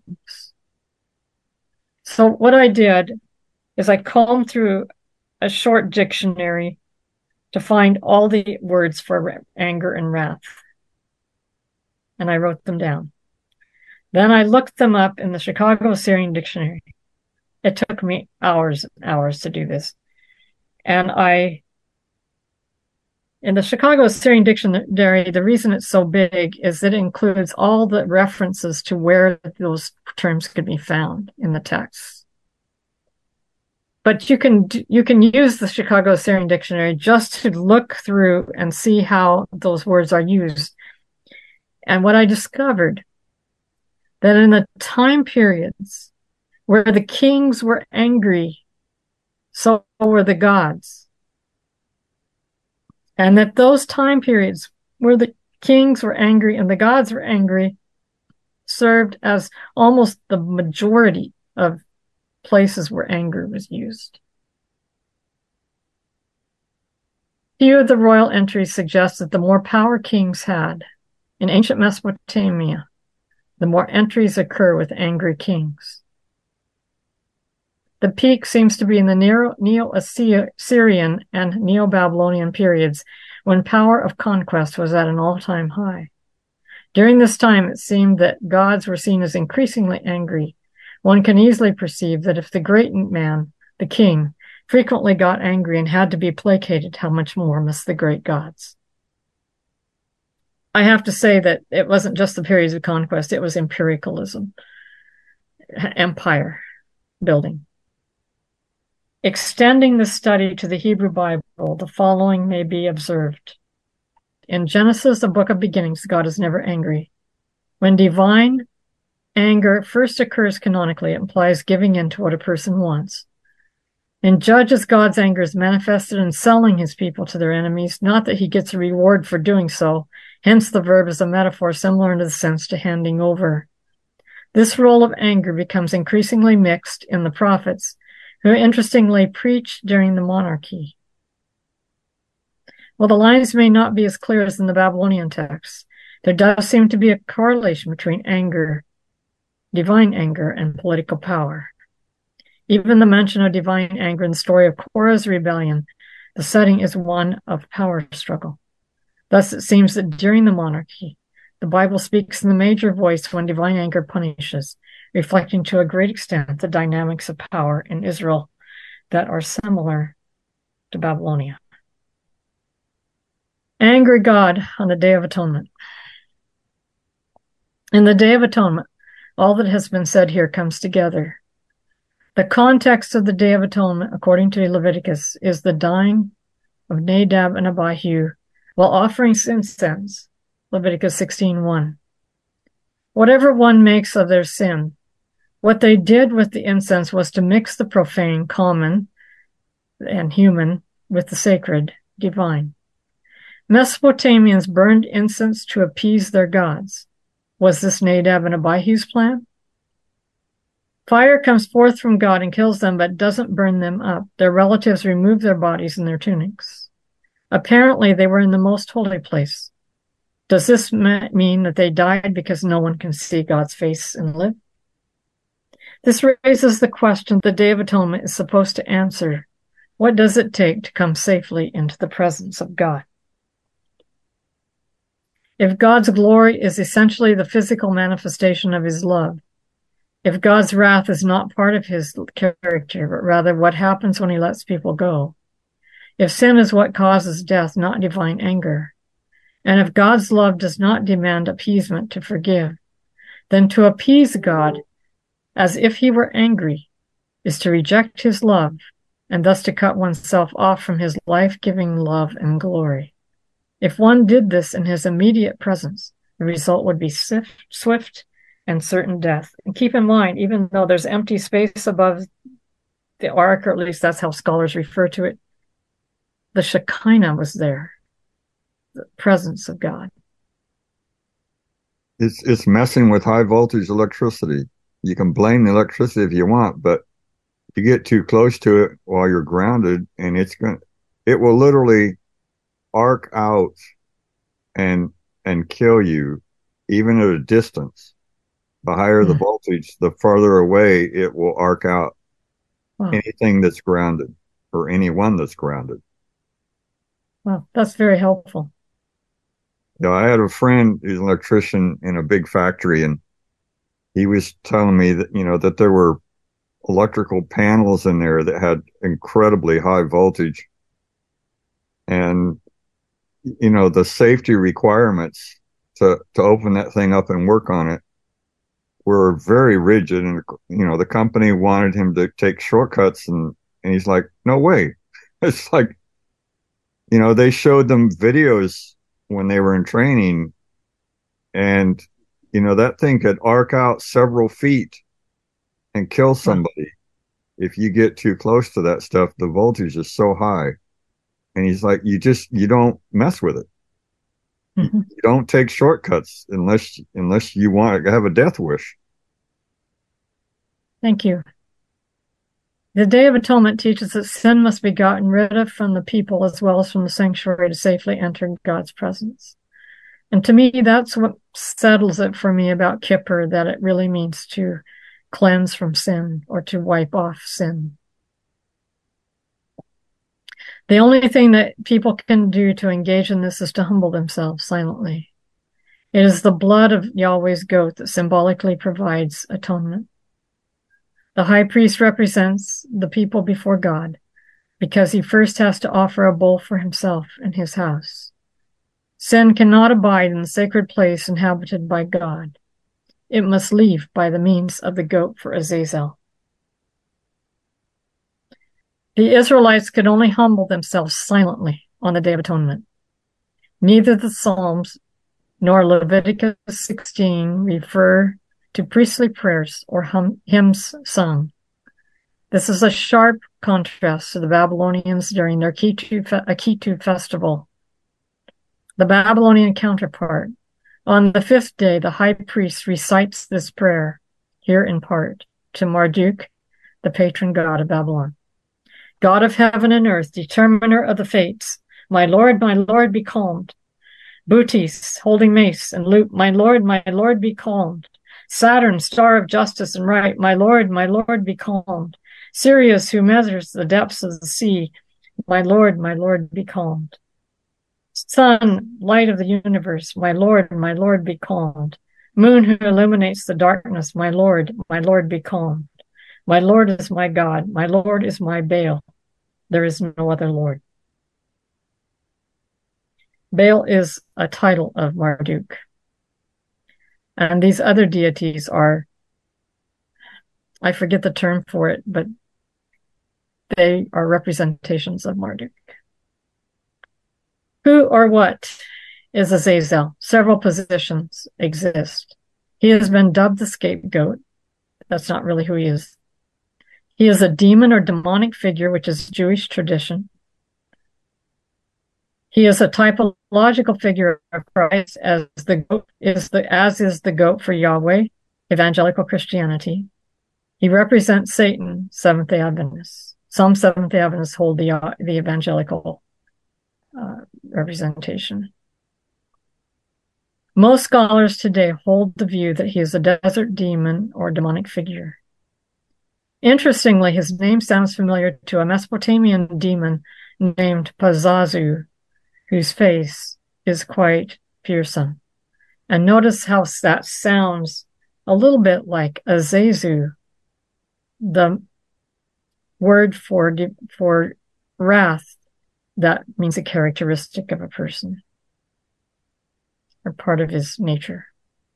So what I did is I combed through a short dictionary to find all the words for anger and wrath. And I wrote them down. Then I looked them up in the Chicago Syrian Dictionary. It took me hours and hours to do this. And I, in the Chicago Syrian Dictionary, the reason it's so big is that it includes all the references to where those terms could be found in the text. But you can you can use the Chicago Syrian Dictionary just to look through and see how those words are used. And what I discovered, that in the time periods where the kings were angry, so were the gods. And that those time periods where the kings were angry and the gods were angry served as almost the majority of places where anger was used. Few of the royal entries suggest that the more power kings had in ancient Mesopotamia, the more entries occur with angry kings. The peak seems to be in the Neo-Assyrian and Neo-Babylonian periods, when power of conquest was at an all-time high. During this time, it seemed that gods were seen as increasingly angry. One can easily perceive that if the great man, the king, frequently got angry and had to be placated, how much more must the great gods? I have to say that it wasn't just the periods of conquest, it was imperialism, empire building. Extending the study to the Hebrew Bible, the following may be observed. In Genesis, the book of beginnings, God is never angry. When divine anger first occurs canonically, it implies giving in to what a person wants. In Judges, God's anger is manifested in selling his people to their enemies, not that he gets a reward for doing so. Hence, the verb is a metaphor similar in the sense to handing over. This role of anger becomes increasingly mixed in the prophets, who interestingly preach during the monarchy. While the lines may not be as clear as in the Babylonian texts, there does seem to be a correlation between anger, divine anger, and political power. Even the mention of divine anger in the story of Korah's rebellion, the setting is one of power struggle. Thus, it seems that during the monarchy, the Bible speaks in the major voice when divine anger punishes, reflecting to a great extent the dynamics of power in Israel that are similar to Babylonia. Angry God on the Day of Atonement. In the Day of Atonement, all that has been said here comes together. The context of the Day of Atonement, according to Leviticus, is the dying of Nadab and Abihu while offering incense, Leviticus sixteen one. Whatever one makes of their sin, what they did with the incense was to mix the profane, common, and human with the sacred, divine. Mesopotamians burned incense to appease their gods. Was this Nadab and Abihu's plan? Fire comes forth from God and kills them, but doesn't burn them up. Their relatives remove their bodies and their tunics. Apparently, they were in the most holy place. Does this mean that they died because no one can see God's face and live? This raises the question the Day of Atonement is supposed to answer. What does it take to come safely into the presence of God? If God's glory is essentially the physical manifestation of his love, if God's wrath is not part of his character, but rather what happens when he lets people go, If sin is what causes death, not divine anger, and if God's love does not demand appeasement to forgive, then to appease God as if he were angry is to reject his love and thus to cut oneself off from his life-giving love and glory. If one did this in his immediate presence, the result would be swift, swift and certain death. And keep in mind, even though there's empty space above the ark, or at least that's how scholars refer to it, the Shekinah was there, the presence of God. It's it's messing with high voltage electricity. You can blame the electricity if you want, but you get too close to it while you're grounded, and it's going it will literally arc out and and kill you, even at a distance. The higher Yeah. the voltage, the farther away it will arc out. Wow. Anything that's grounded, or anyone that's grounded. Wow, that's very helpful. You know, I had a friend who's an electrician in a big factory, and he was telling me that, you know, that there were electrical panels in there that had incredibly high voltage. And, you know, the safety requirements to, to open that thing up and work on it were very rigid. And, you know, the company wanted him to take shortcuts, and, and he's like, no way. It's like, you know, they showed them videos when they were in training, and, you know, that thing could arc out several feet and kill somebody. If you get too close to that stuff, the voltage is so high. And he's like, you just, you don't mess with it. Mm-hmm. You don't take shortcuts unless, unless you want to have a death wish. Thank you. The Day of Atonement teaches that sin must be gotten rid of from the people as well as from the sanctuary to safely enter God's presence. And to me, that's what settles it for me about Kippur, that it really means to cleanse from sin or to wipe off sin. The only thing that people can do to engage in this is to humble themselves silently. It is the blood of Yahweh's goat that symbolically provides atonement. The high priest represents the people before God because he first has to offer a bull for himself and his house. Sin cannot abide in the sacred place inhabited by God. It must leave by the means of the goat for Azazel. The Israelites could only humble themselves silently on the Day of Atonement. Neither the Psalms nor Leviticus sixteen refer to priestly prayers or hum- hymns sung. This is a sharp contrast to the Babylonians during their Akitu, fe- Akitu festival. The Babylonian counterpart. On the fifth day, the high priest recites this prayer, here in part, to Marduk, the patron god of Babylon. God of heaven and earth, determiner of the fates, my Lord, my Lord, be calmed. Bootes, holding mace and lute, my Lord, my Lord, be calmed. Saturn, star of justice and right, my Lord, my Lord, be calmed. Sirius, who measures the depths of the sea, my Lord, my Lord, be calmed. Sun, light of the universe, my Lord, my Lord, be calmed. Moon, who illuminates the darkness, my Lord, my Lord, be calmed. My Lord is my God, my Lord is my Baal. There is no other Lord. Baal is a title of Marduk. And these other deities are, I forget the term for it, but they are representations of Marduk. Who or what is Azazel? Several positions exist. He has been dubbed the scapegoat. That's not really who he is. He is a demon or demonic figure, which is Jewish tradition. He is a typological figure of Christ, as the goat is the as is the goat for Yahweh, evangelical Christianity. He represents Satan, Seventh-day Adventists. Some Seventh-day Adventists hold the uh, the evangelical uh, representation. Most scholars today hold the view that he is a desert demon or demonic figure. Interestingly, his name sounds familiar to a Mesopotamian demon named Pazazu, whose face is quite fearsome. And notice how that sounds a little bit like Azazu, the word for, for wrath That means a characteristic of a person or part of his nature.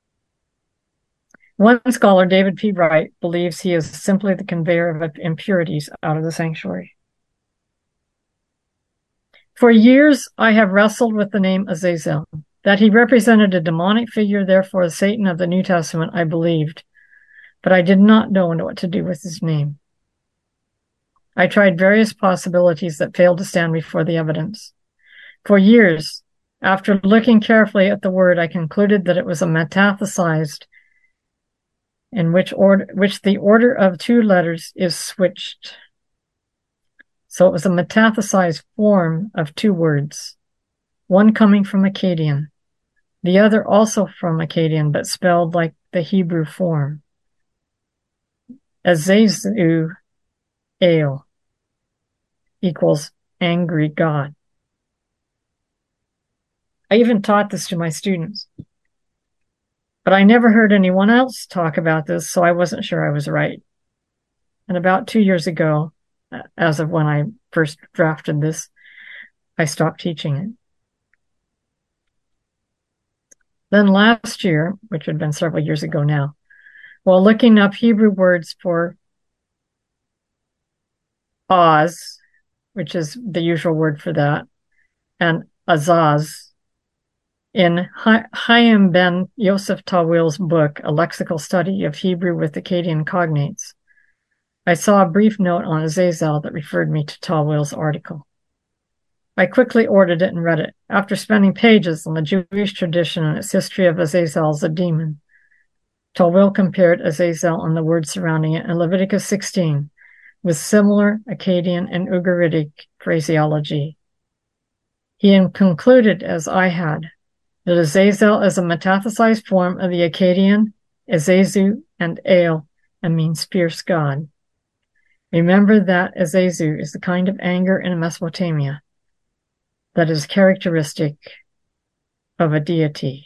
One scholar, David P. Wright, believes he is simply the conveyor of impurities out of the sanctuary. For years, I have wrestled with the name Azazel. That he represented a demonic figure, therefore a Satan of the New Testament, I believed, but I did not know what to do with his name. I tried various possibilities that failed to stand before the evidence. For years, after looking carefully at the word, I concluded that it was a metathesized, in which order, which the order of two letters is switched. So it was a metathesized form of two words, one coming from Akkadian, the other also from Akkadian, but spelled like the Hebrew form. Azazu El equals angry God. I even taught this to my students, but I never heard anyone else talk about this, so I wasn't sure I was right. And about two years ago, as of when I first drafted this, I stopped teaching it. Then last year, which had been several years ago now, while looking up Hebrew words for Oz, which is the usual word for that, and Azaz, in Chaim ben Yosef Tawil's book, A Lexical Study of Hebrew with Akkadian Cognates, I saw a brief note on Azazel that referred me to Tawil's article. I quickly ordered it and read it. After spending pages on the Jewish tradition and its history of Azazel as a demon, Tawil compared Azazel and the words surrounding it in Leviticus sixteen with similar Akkadian and Ugaritic phraseology. He concluded, as I had, that Azazel is a metathesized form of the Akkadian Azazu and El and means fierce God. Remember that Azazu is the kind of anger in Mesopotamia that is characteristic of a deity.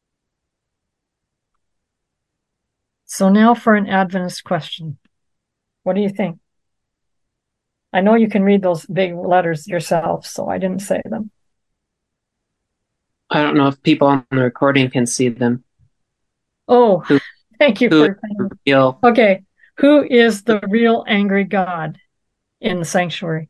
So now for an Adventist question. What do you think? I know you can read those big letters yourself, so I didn't say them. I don't know if people on the recording can see them. Oh, Who, thank you who for is real? Okay, who is the real angry God in the sanctuary?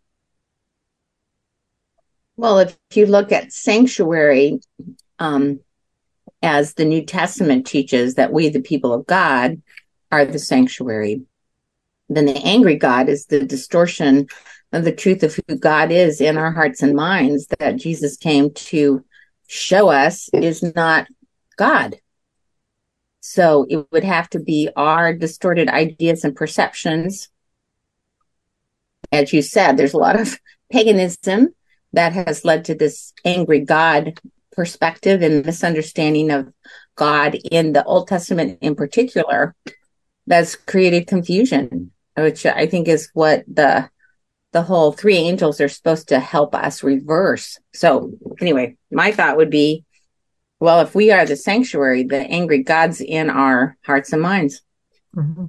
Well, if you look at sanctuary, um, as the New Testament teaches that we, the people of God, are the sanctuary, then the angry God is the distortion of the truth of who God is in our hearts and minds that Jesus came to show us is not God. So it would have to be our distorted ideas and perceptions. As you said, there's a lot of paganism that has led to this angry God perspective and misunderstanding of God in the Old Testament in particular that's created confusion, which I think is what the the whole three angels are supposed to help us reverse. So anyway, my thought would be, well, if we are the sanctuary, the angry God's in our hearts and minds. Mm-hmm.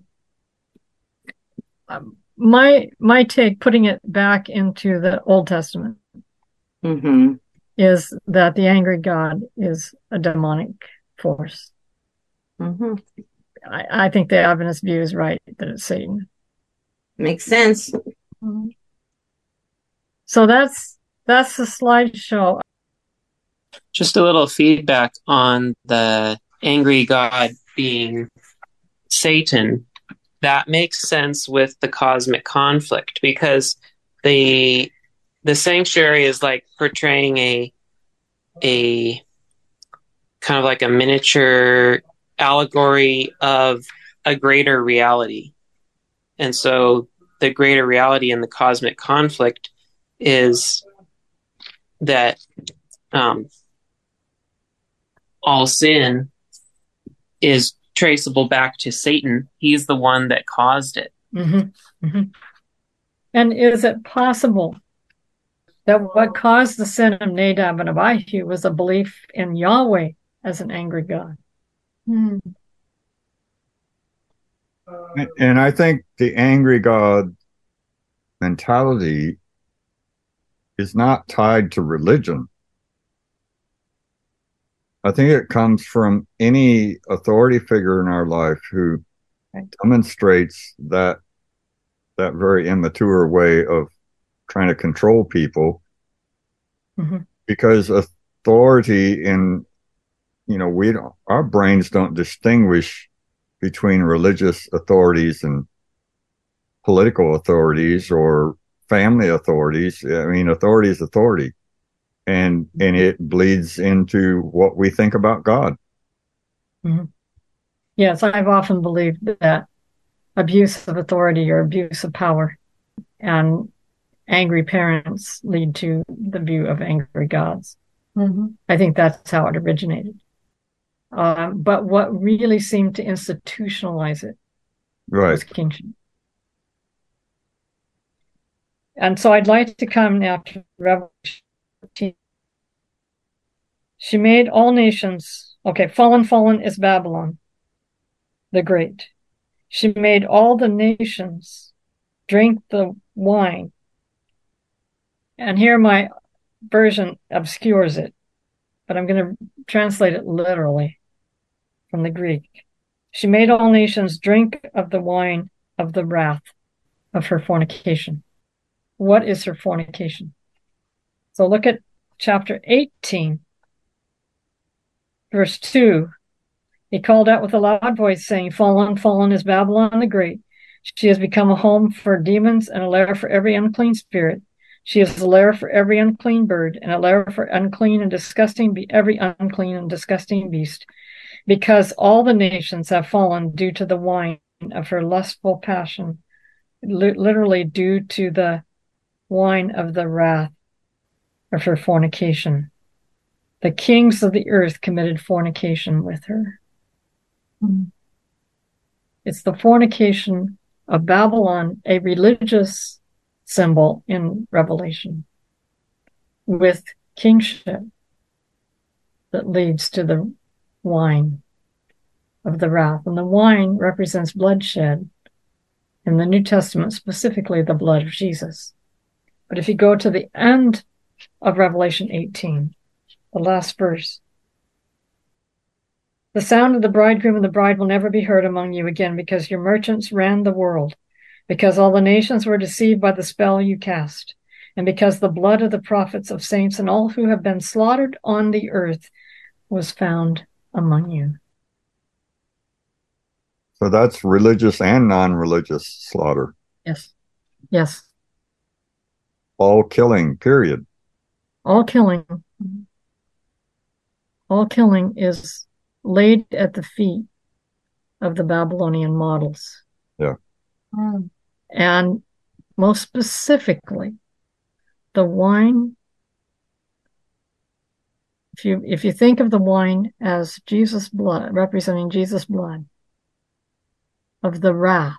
Um, my my take, putting it back into the Old Testament, Mm-hmm. is that the angry God is a demonic force. Mm-hmm. I, I think the Adventist view is right, that it's Satan. Makes sense. So that's that's the slideshow. Just a little feedback on the angry God being Satan. That makes sense with the cosmic conflict, because the the sanctuary is like portraying a a kind of like a miniature allegory of a greater reality. And so the greater reality in the cosmic conflict is that um, all sin is traceable back to Satan. He's the one that caused it. Mm-hmm. Mm-hmm. And is it possible that what caused the sin of Nadab and Abihu was a belief in Yahweh as an angry God? Hmm. And I think the angry God mentality is not tied to religion. I think it comes from any authority figure in our life who Right. demonstrates that that very immature way of trying to control people. Mhm. Because authority in, you know, we don't, our brains don't distinguish between religious authorities and political authorities or family authorities. I mean, authority is authority, and and it bleeds into what we think about God. Mhm. Yes, I've often believed that abuse of authority or abuse of power and angry parents lead to the view of angry gods. Mhm. I think that's how it originated. Um, but what really seemed to institutionalize it Right. was kingship. And so I'd like to come now to Revelation fourteen. She made all nations, okay, fallen, fallen is Babylon the Great. She made all the nations drink the wine. And here my version obscures it, but I'm going to translate it literally from the Greek. She made all nations drink of the wine of the wrath of her fornication. What is her fornication? So look at chapter eighteen, verse two. He called out with a loud voice, saying, Fallen, fallen is Babylon the Great. She has become a home for demons and a lair for every unclean spirit. She is a lair for every unclean bird and a lair for unclean and disgusting, be every unclean and disgusting beast, because all the nations have fallen due to the wine of her lustful passion, li- literally due to the wine of the wrath of her fornication. The kings of the earth committed fornication with her. Mhm. It's the fornication of Babylon, a religious symbol in Revelation, with kingship that leads to the wine of the wrath. And the wine represents bloodshed in the New Testament, specifically the blood of Jesus. But if you go to the end of Revelation eighteen, the last verse, the sound of the bridegroom and the bride will never be heard among you again, because your merchants ran the world, because all the nations were deceived by the spell you cast, and because the blood of the prophets of saints and all who have been slaughtered on the earth was found among you. So that's religious and non-religious slaughter. Yes. Yes. All killing, period. All killing. All killing is laid at the feet of the Babylonian models. Yeah. Mm. And most specifically, the wine. If you if you think of the wine as Jesus' blood, representing Jesus' blood, of the wrath,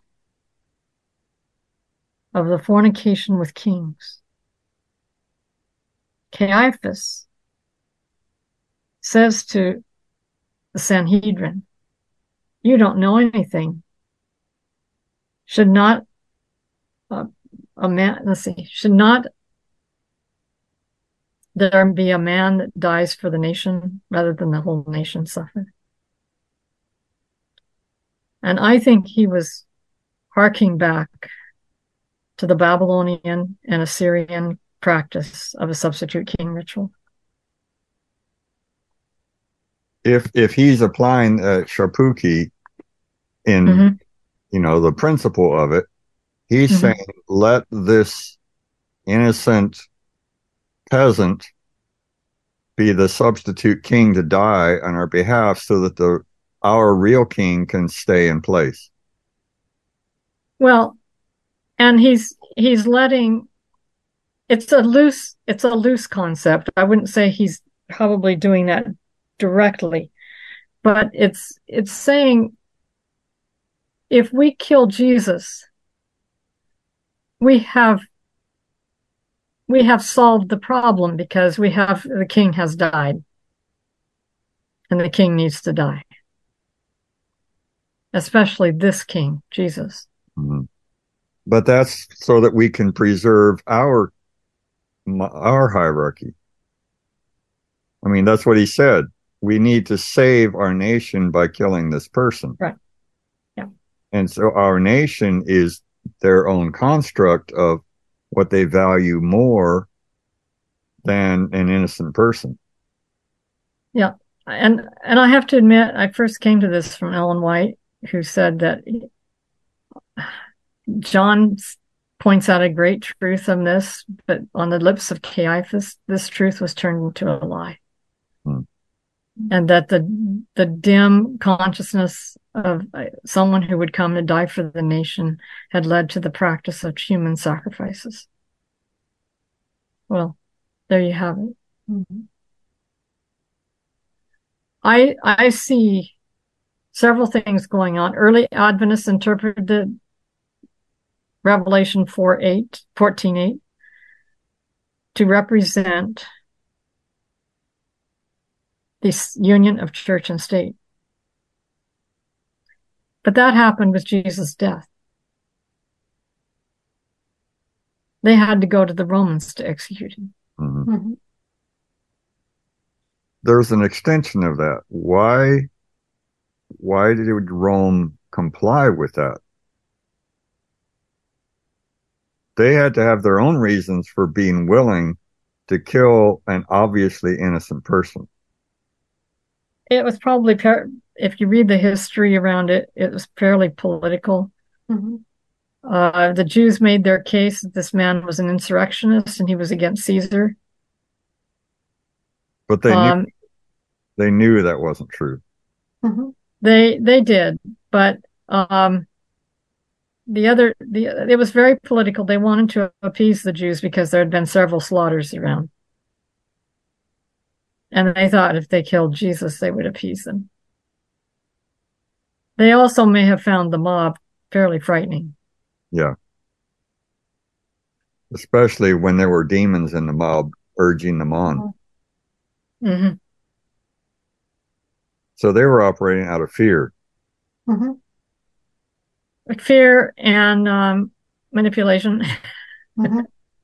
of the fornication with kings, Caiaphas says to the Sanhedrin, you don't know anything. Should not uh, a man, let's see, should not there be a man that dies for the nation rather than the whole nation suffer? And I think he was harking back to the Babylonian and Assyrian practice of a substitute king ritual. If if he's applying uh, Shapuki in, Mhm. you know, the principle of it, he's Mhm. saying, let this innocent peasant be the substitute king to die on our behalf so that the our real king can stay in place. Well, and he's he's letting it's a loose it's a loose concept. I wouldn't say he's probably doing that directly, but it's it's saying if we kill Jesus, we have we have solved the problem because we have the king has died, and the king needs to die, especially this king, Jesus. Mm-hmm. But that's so that we can preserve our my, our hierarchy. I mean, that's what he said. We need to save our nation by killing this person. Right. Yeah. And so our nation is their own construct of what they value more than an innocent person. Yeah. And and I have to admit, I first came to this from Ellen White, who said that John points out a great truth on this, but on the lips of Caiaphas, this truth was turned into a lie. Hmm. And that the the dim consciousness of someone who would come to die for the nation had led to the practice of human sacrifices. Well, there you have it. Mm-hmm. I I see several things going on. Early Adventists interpreted Revelation four eight, fourteen eight to represent this union of church and state. But that happened with Jesus' death. They had to go to the Romans to execute him. Mm-hmm. Mm-hmm. There's an extension of that. Why, why did Rome comply with that? They had to have their own reasons for being willing to kill an obviously innocent person. It was probably, if you read the history around it, it was fairly political. Mm-hmm. Uh, the Jews made their case that this man was an insurrectionist and he was against Caesar. But they um, knew they knew that wasn't true. Mm-hmm. They they did, but um, the other the it was very political. They wanted to appease the Jews because there had been several slaughters around. And they thought if they killed Jesus, they would appease them. They also may have found the mob fairly frightening. Yeah. Especially when there were demons in the mob urging them on. Mm-hmm. So they were operating out of fear. Mm-hmm. Fear and um, manipulation. Mm-hmm.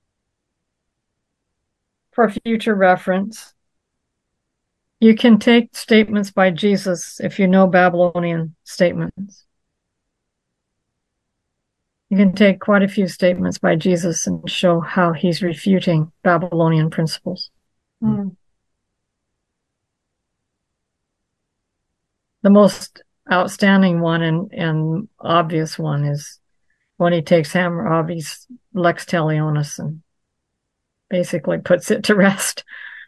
For future reference, you can take statements by Jesus if you know Babylonian statements. You can take quite a few statements by Jesus and show how he's refuting Babylonian principles. Mm-hmm. The most outstanding one and, and obvious one is when he takes Hammurabi's Lex Talionis and basically puts it to rest.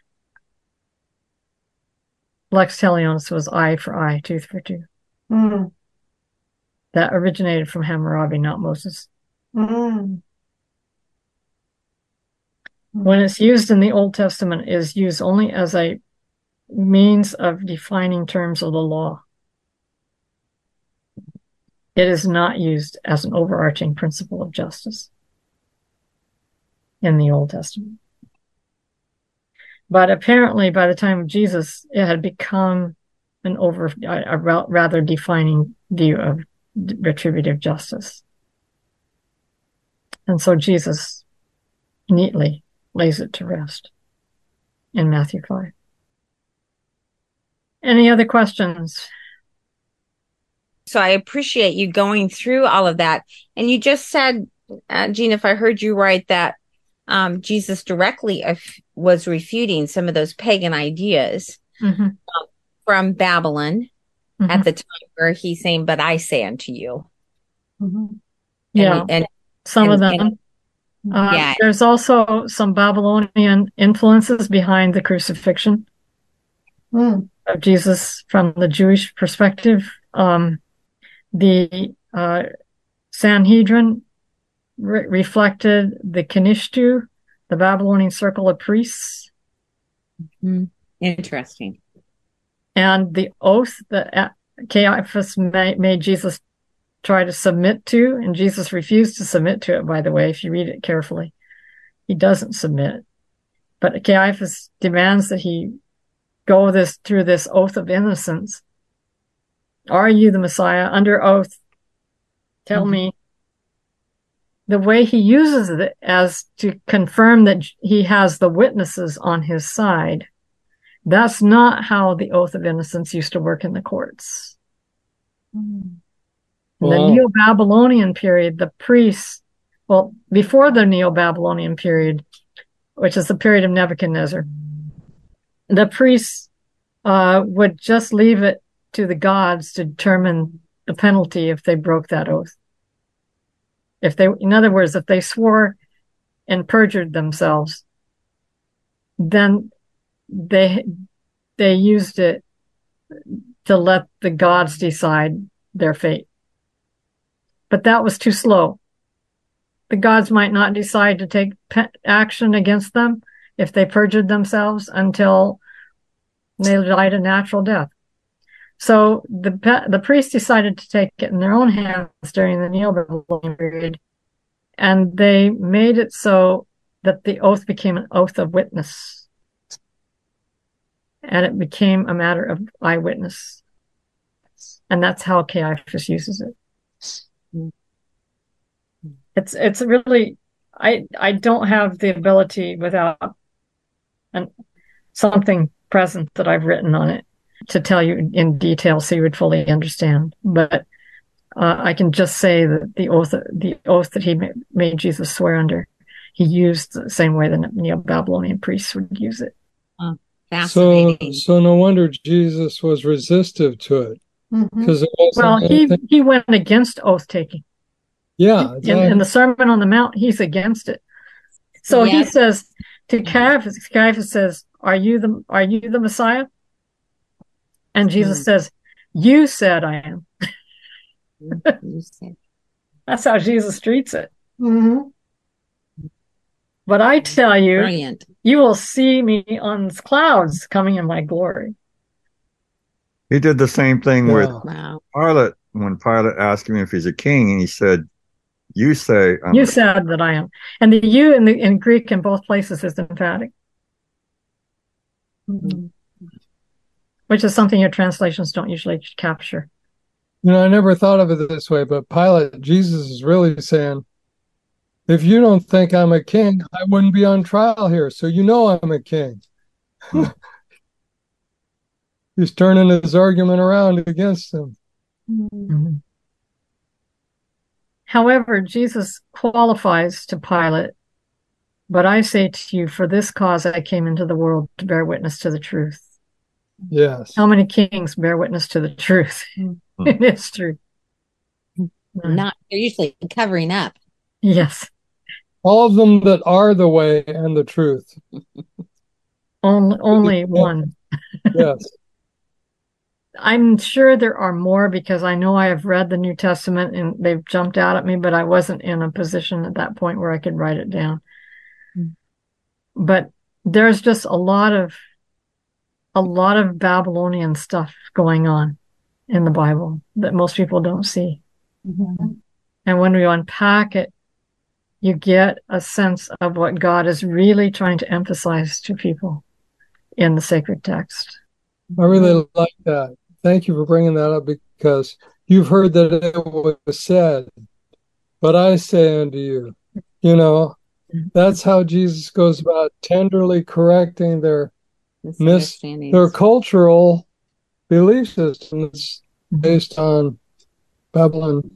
Lex Talionis was eye for eye, tooth for tooth. Mm-hmm. That originated from Hammurabi, not Moses. Mm-hmm. When it's used in the Old Testament, it is used only as a means of defining terms of the law. It is not used as an overarching principle of justice in the Old Testament. But apparently, by the time of Jesus, it had become an over, a rather defining view of retributive justice. And so Jesus neatly lays it to rest in Matthew five. Any other questions? So I appreciate you going through all of that. And you just said, uh, Jean, if I heard you right, that um, Jesus directly af- was refuting some of those pagan ideas Mm-hmm. um, from Babylon Mm-hmm. at the time where he's saying, but I say unto you. Mm-hmm. Yeah, And, and some and, of them. and, uh, yeah. There's also some Babylonian influences behind the crucifixion mm, of Jesus from the Jewish perspective. Um, the uh, Sanhedrin re- reflected the Kanishtu, the Babylonian circle of priests, Mm-hmm. Interesting. and the oath that Caiaphas made, made Jesus try to submit to, and Jesus refused to submit to it, by the way, if you read it carefully. He doesn't submit. But Caiaphas demands that he go this through this oath of innocence. Are you the Messiah? Under oath, tell Mhm. me the way he uses it as to confirm that he has the witnesses on his side, that's not how the oath of innocence used to work in the courts. Mm. In Wow. the Neo-Babylonian period, the priests, well, before the Neo-Babylonian period, which is the period of Nebuchadnezzar, the priests uh, would just leave it to the gods to determine the penalty if they broke that oath. If they, in other words, if they swore and perjured themselves, then they they used it to let the gods decide their fate. But that was too slow. The gods might not decide to take pe- action against them if they perjured themselves until they died a natural death. So the the priests decided to take it in their own hands during the Neo-Babylonian period, and they made it so that the oath became an oath of witness, and it became a matter of eyewitness, and that's how Caiaphas uses it. It's it's really I I don't have the ability without an, something present that I've written on it to tell you in detail so you would fully understand. But uh, I can just say that the oath, the oath that he made, made Jesus swear under, he used the same way the Neo-Babylonian priests would use it. Oh, So, fascinating. so no wonder Jesus was resistive to it, Mhm. because it wasn't Well, he anything. he went against oath taking. Yeah, In, exactly. in the Sermon on the Mount, he's against it. So he Yep. says to Caiaphas, Caiaphas says, "Are you the are you the Messiah?" And Jesus Mm. says, "You said I am." You said- That's how Jesus treats it. Mhm. But I tell you, Brilliant. you will see me on clouds coming in my glory. He did the same thing with Yeah. Wow. Pilate when Pilate asked him if he's a king, and he said, "You say I'm You a said that I am. And the you in the in Greek in both places is emphatic, Mhm. which is something your translations don't usually capture. You know, I never thought of it this way, but Pilate, Jesus is really saying, if you don't think I'm a king, I wouldn't be on trial here. So you know I'm a king. He's turning his argument around against him. Mhm. However, Jesus qualifies to Pilate, but I say to you, for this cause I came into the world to bear witness to the truth. Yes. How many kings bear witness to the truth Mm. in history? None. Not, they're usually covering up. Yes. All of them that are the way and the truth. Only, only one. Yes. I'm sure there are more because I know I have read the New Testament and they've jumped out at me, but I wasn't in a position at that point where I could write it down. Mm. But there's just a lot of a lot of Babylonian stuff going on in the Bible that most people don't see. Mhm. And when we unpack it, you get a sense of what God is really trying to emphasize to people in the sacred text. I really like that. Thank you for bringing that up, because you've heard that it was said, but I say unto you, you know, that's how Jesus goes about tenderly correcting their miss Misunderstandings. their cultural belief systems based on Babylon.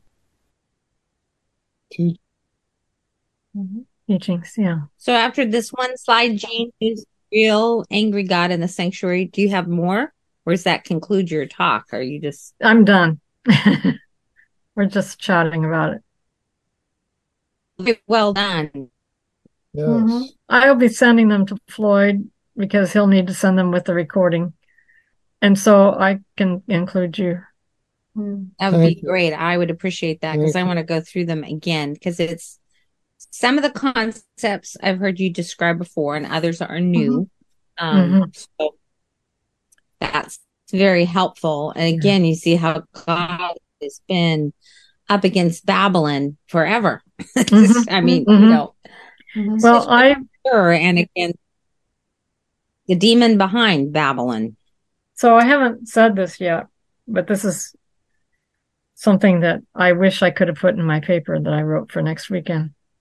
te- Mhm. Teachings, yeah. So after this one slide, Jean, who's real angry God in the sanctuary, do you have more? Or does that conclude your talk? Or are you just I'm done. We're just chatting about it. very well done? Yes. Mhm. I'll be sending them to Floyd because he'll need to send them with the recording. And so I can include you. Mm. That would Thank be you. great. I would appreciate that because Thank I you. want to go through them again because it's some of the concepts I've heard you describe before and others are new. Um, Mhm. So that's very helpful. And again, you see how God has been up against Babylon forever. Mhm. I mean, Mhm. you know, Mhm. Well, I her and again, the demon behind Babylon. so I haven't said this yet, but this is something that I wish I could have put in my paper that I wrote for next weekend.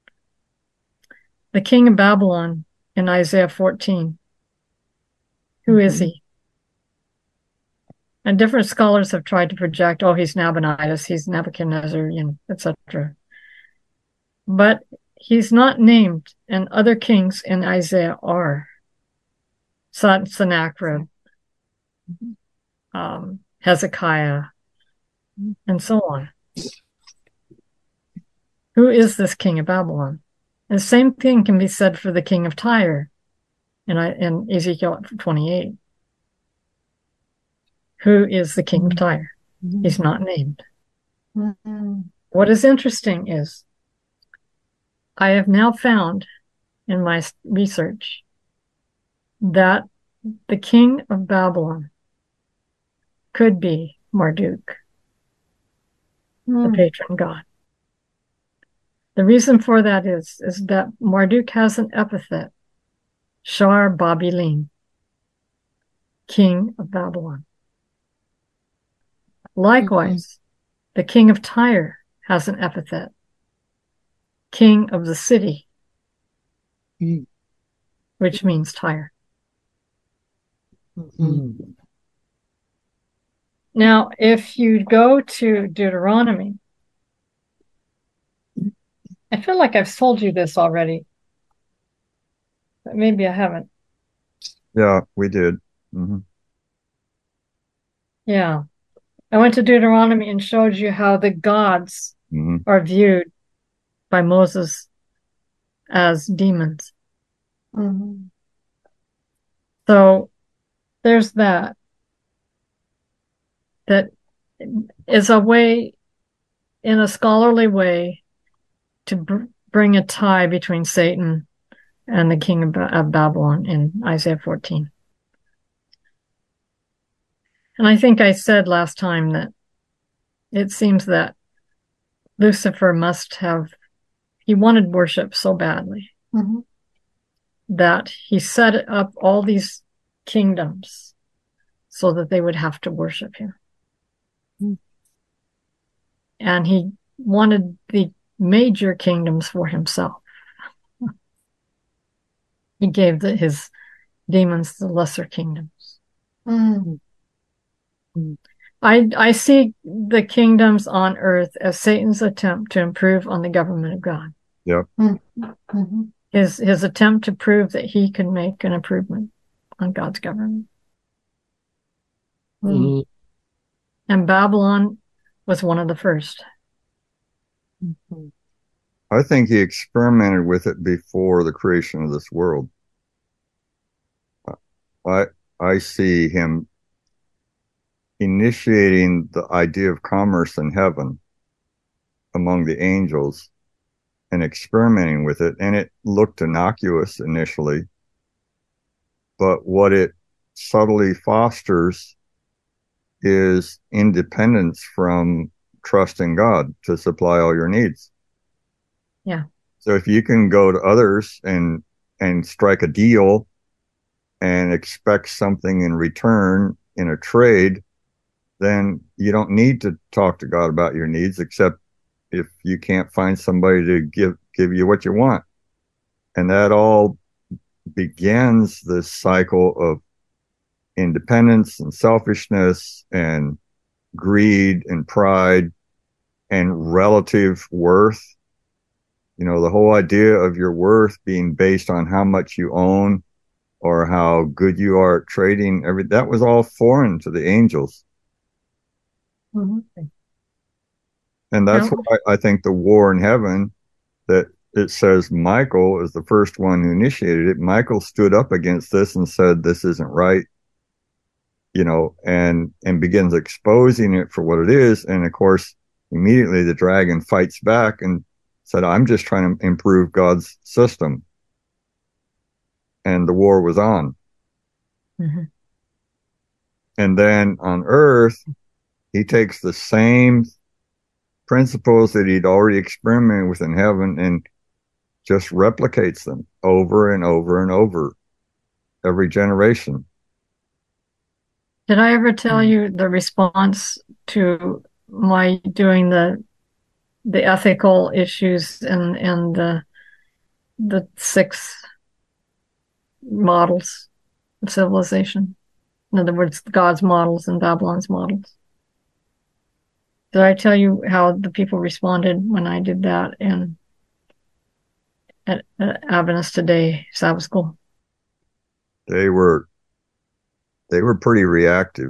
the king of Babylon in Isaiah fourteen. Who is he? And different scholars have tried to project, oh, he's Nabonidus, he's Nebuchadnezzar, you know, et cetera. But he's not named, and other kings in Isaiah are. Sennacherib, um, Hezekiah, and so on. Who is this king of Babylon? And the same thing can be said for the king of Tyre in, in Ezekiel twenty-eight. Who is the king of Tyre? He's not named. Mm-hmm. What is interesting is I have now found in my research that the king of Babylon could be Marduk, the patron god. The reason for that is, is that Marduk has an epithet, Shar Babilin, king of Babylon. Likewise, mm-hmm. the king of Tyre has an epithet, king of the city, mm-hmm. which means Tyre. Mm-hmm. Now, if you go to Deuteronomy, I feel like I've told you this already, but maybe I haven't. Yeah, we did. Mm-hmm. Yeah. I went to Deuteronomy and showed you how the gods mm-hmm. are viewed by Moses as demons. Mm-hmm. So there's that. That is a way, in a scholarly way, to br- bring a tie between Satan and the king of, ba- of Babylon in Isaiah fourteen. And I think I said last time that it seems that Lucifer must have, he wanted worship so badly mm-hmm. that he set up all these kingdoms so that they would have to worship him. Mm-hmm. And he wanted the major kingdoms for himself. He gave the, his demons the lesser kingdoms. Mm-hmm. I I see the kingdoms on earth as Satan's attempt to improve on the government of God. Yeah. Mm-hmm. His his attempt to prove that he can make an improvement on God's government. Mm-hmm. And Babylon was one of the first. Mm-hmm. I think he experimented with it before the creation of this world. I I see him initiating the idea of commerce in heaven among the angels and experimenting with it. And it looked innocuous initially, but what it subtly fosters is independence from trusting God to supply all your needs. Yeah. So if you can go to others and, and strike a deal and expect something in return in a trade, then you don't need to talk to God about your needs, except if you can't find somebody to give, give you what you want. And that all begins this cycle of independence and selfishness and greed and pride and relative worth. You know, the whole idea of your worth being based on how much you own or how good you are at trading, every, that was all foreign to the angels. Mm-hmm. And that's Yeah. why I think the war in heaven, that it says Michael is the first one who initiated it. Michael stood up against this and said, this isn't right, you know, and, and begins exposing it for what it is. And of course, immediately the dragon fights back and said, I'm just trying to improve God's system. And the war was on. Mm-hmm. And then on earth, he takes the same principles that he'd already experimented with in heaven and just replicates them over and over and over every generation. Did I ever tell you the response to my doing the the ethical issues and and the the six models of civilization. In other words, God's models and Babylon's models. Did I tell you how the people responded when I did that in at, at Adventist Today Sabbath School? They were they were pretty reactive.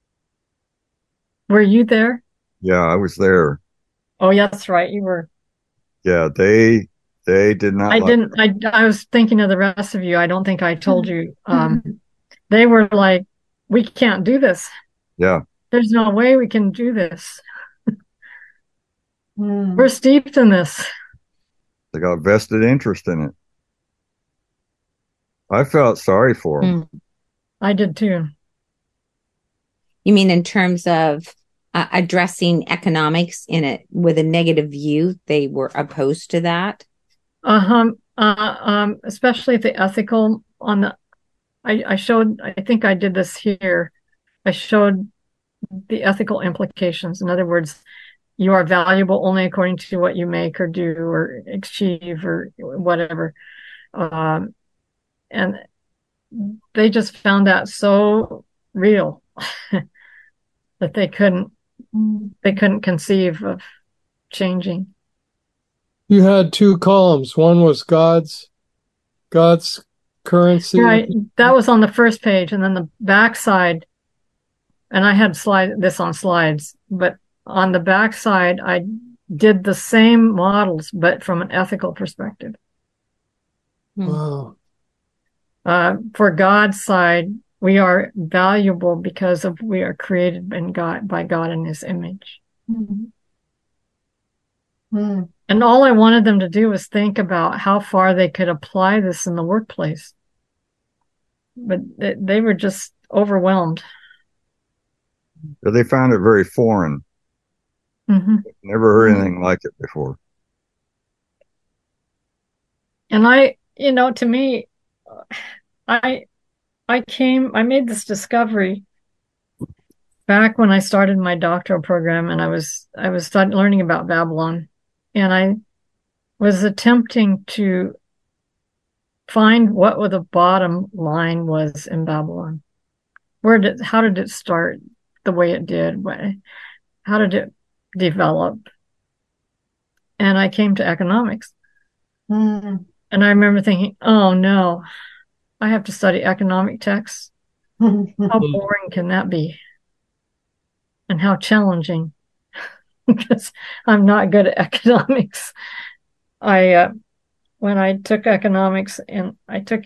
Were you there? Yeah, I was there. Oh, yeah, that's right. You were. Yeah, they they did not I like didn't. I I was thinking of the rest of you. I don't think I told you. Um, they were like, "We can't do this. Yeah, There's no way we can do this. Mm. We're steeped in this." they got vested interest in it. I felt sorry for them. Mm. I did too. You mean in terms of uh, addressing economics in it with a negative view? They were opposed to that. Uh-huh. Uh, um, especially the ethical on the. I I showed. I think I did this here. I showed the ethical implications. In other words, you are valuable only according to what you make or do or achieve or whatever. Um, and they just found that so real that they couldn't they couldn't conceive of changing. You had two columns. One was God's God's currency. Right. That was on the first page, and then the back side, and I had slide this on slides, but on the back side, I did the same models, but from an ethical perspective. Wow. Uh, for God's side, we are valuable because of we are created in God by God in His image. Mm. Mm. And all I wanted them to do was think about how far they could apply this in the workplace. But they, they were just overwhelmed. But they found it very foreign. Mm-hmm. Never heard anything like it before. And I, you know, to me, I, I came, I made this discovery back when I started my doctoral program, and I was, I was starting learning about Babylon, and I was attempting to find what the bottom line was in Babylon. Where did, how did it start the way it did? How did it develop? And I came to economics. Mm. And I remember thinking, oh no, I have to study economic texts. How boring can that be? And how challenging, because I'm not good at economics. I, uh, when I took economics and I took,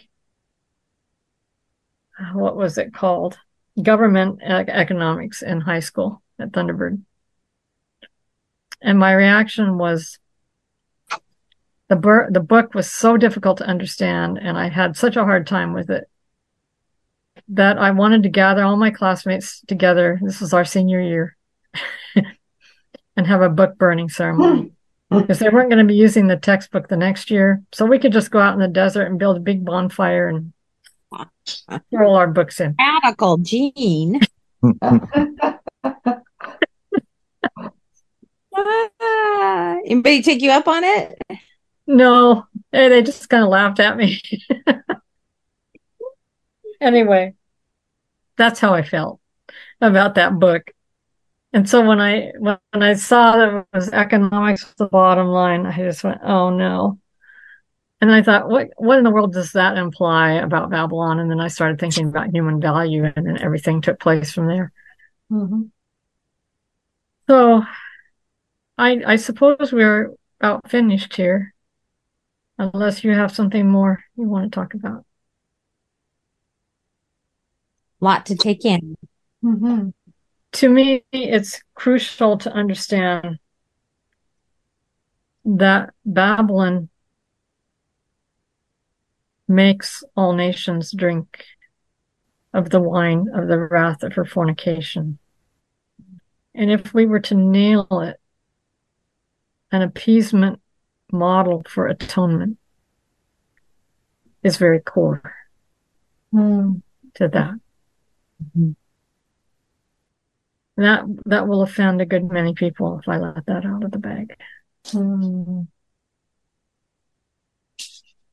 what was it called? Government economics in high school at Thunderbird. And my reaction was, the, bur- the book was so difficult to understand, and I had such a hard time with it, that I wanted to gather all my classmates together. This was our senior year. And have a book burning ceremony. Because they weren't going to be using the textbook the next year. So we could just go out in the desert and build a big bonfire and throw all our books in. Radical Gene. Ah, anybody take you up on it? No, they, they just kind of laughed at me. Anyway, that's how I felt about that book. And so when I when I saw that it was economics was the bottom line, I just went, oh no. And I thought, what what in the world does that imply about Babylon? And then I started thinking about human value, and then everything took place from there. Mm-hmm. So I I suppose we're about finished here, unless you have something more you want to talk about. Lot to take in. Mm-hmm. To me, it's crucial to understand that Babylon makes all nations drink of the wine of the wrath of her fornication. And if we were to nail it, an appeasement model for atonement is very core Mm. to that. Mhm. That that will offend a good many people if I let that out of the bag. Mm.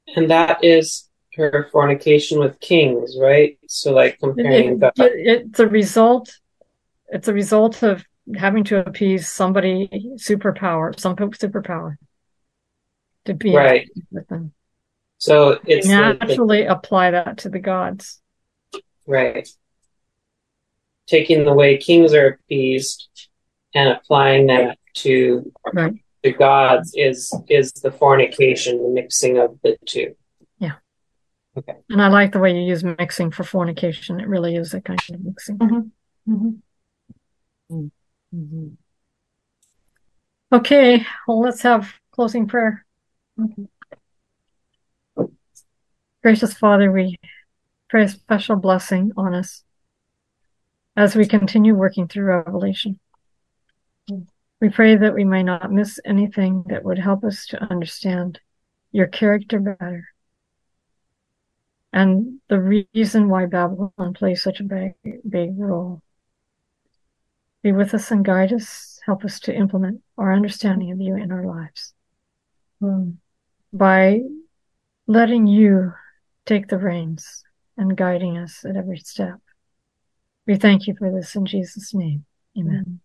And that is her fornication with kings, right? So, like, comparing It, God. it, it's a result. It's a result of having to appease somebody superpower, some superpower, to be Right. with them. So You it's the, the naturally apply that to the gods. right. Taking the way kings are appeased and applying that to Right. the gods is is the fornication, the mixing of the two. Yeah. Okay. And I like the way you use mixing for fornication. It really is a kind of mixing. Mm-hmm. Mm-hmm. Mm-hmm. Okay, well, let's have closing prayer. Okay. Gracious Father, we pray a special blessing on us as we continue working through Revelation. We pray that we may not miss anything that would help us to understand your character better and the reason why Babylon plays such a big, big role. Be with us and guide us. Help us to implement our understanding of you in our lives Mm. by letting you take the reins and guiding us at every step. We thank you for this in Jesus' name. Amen.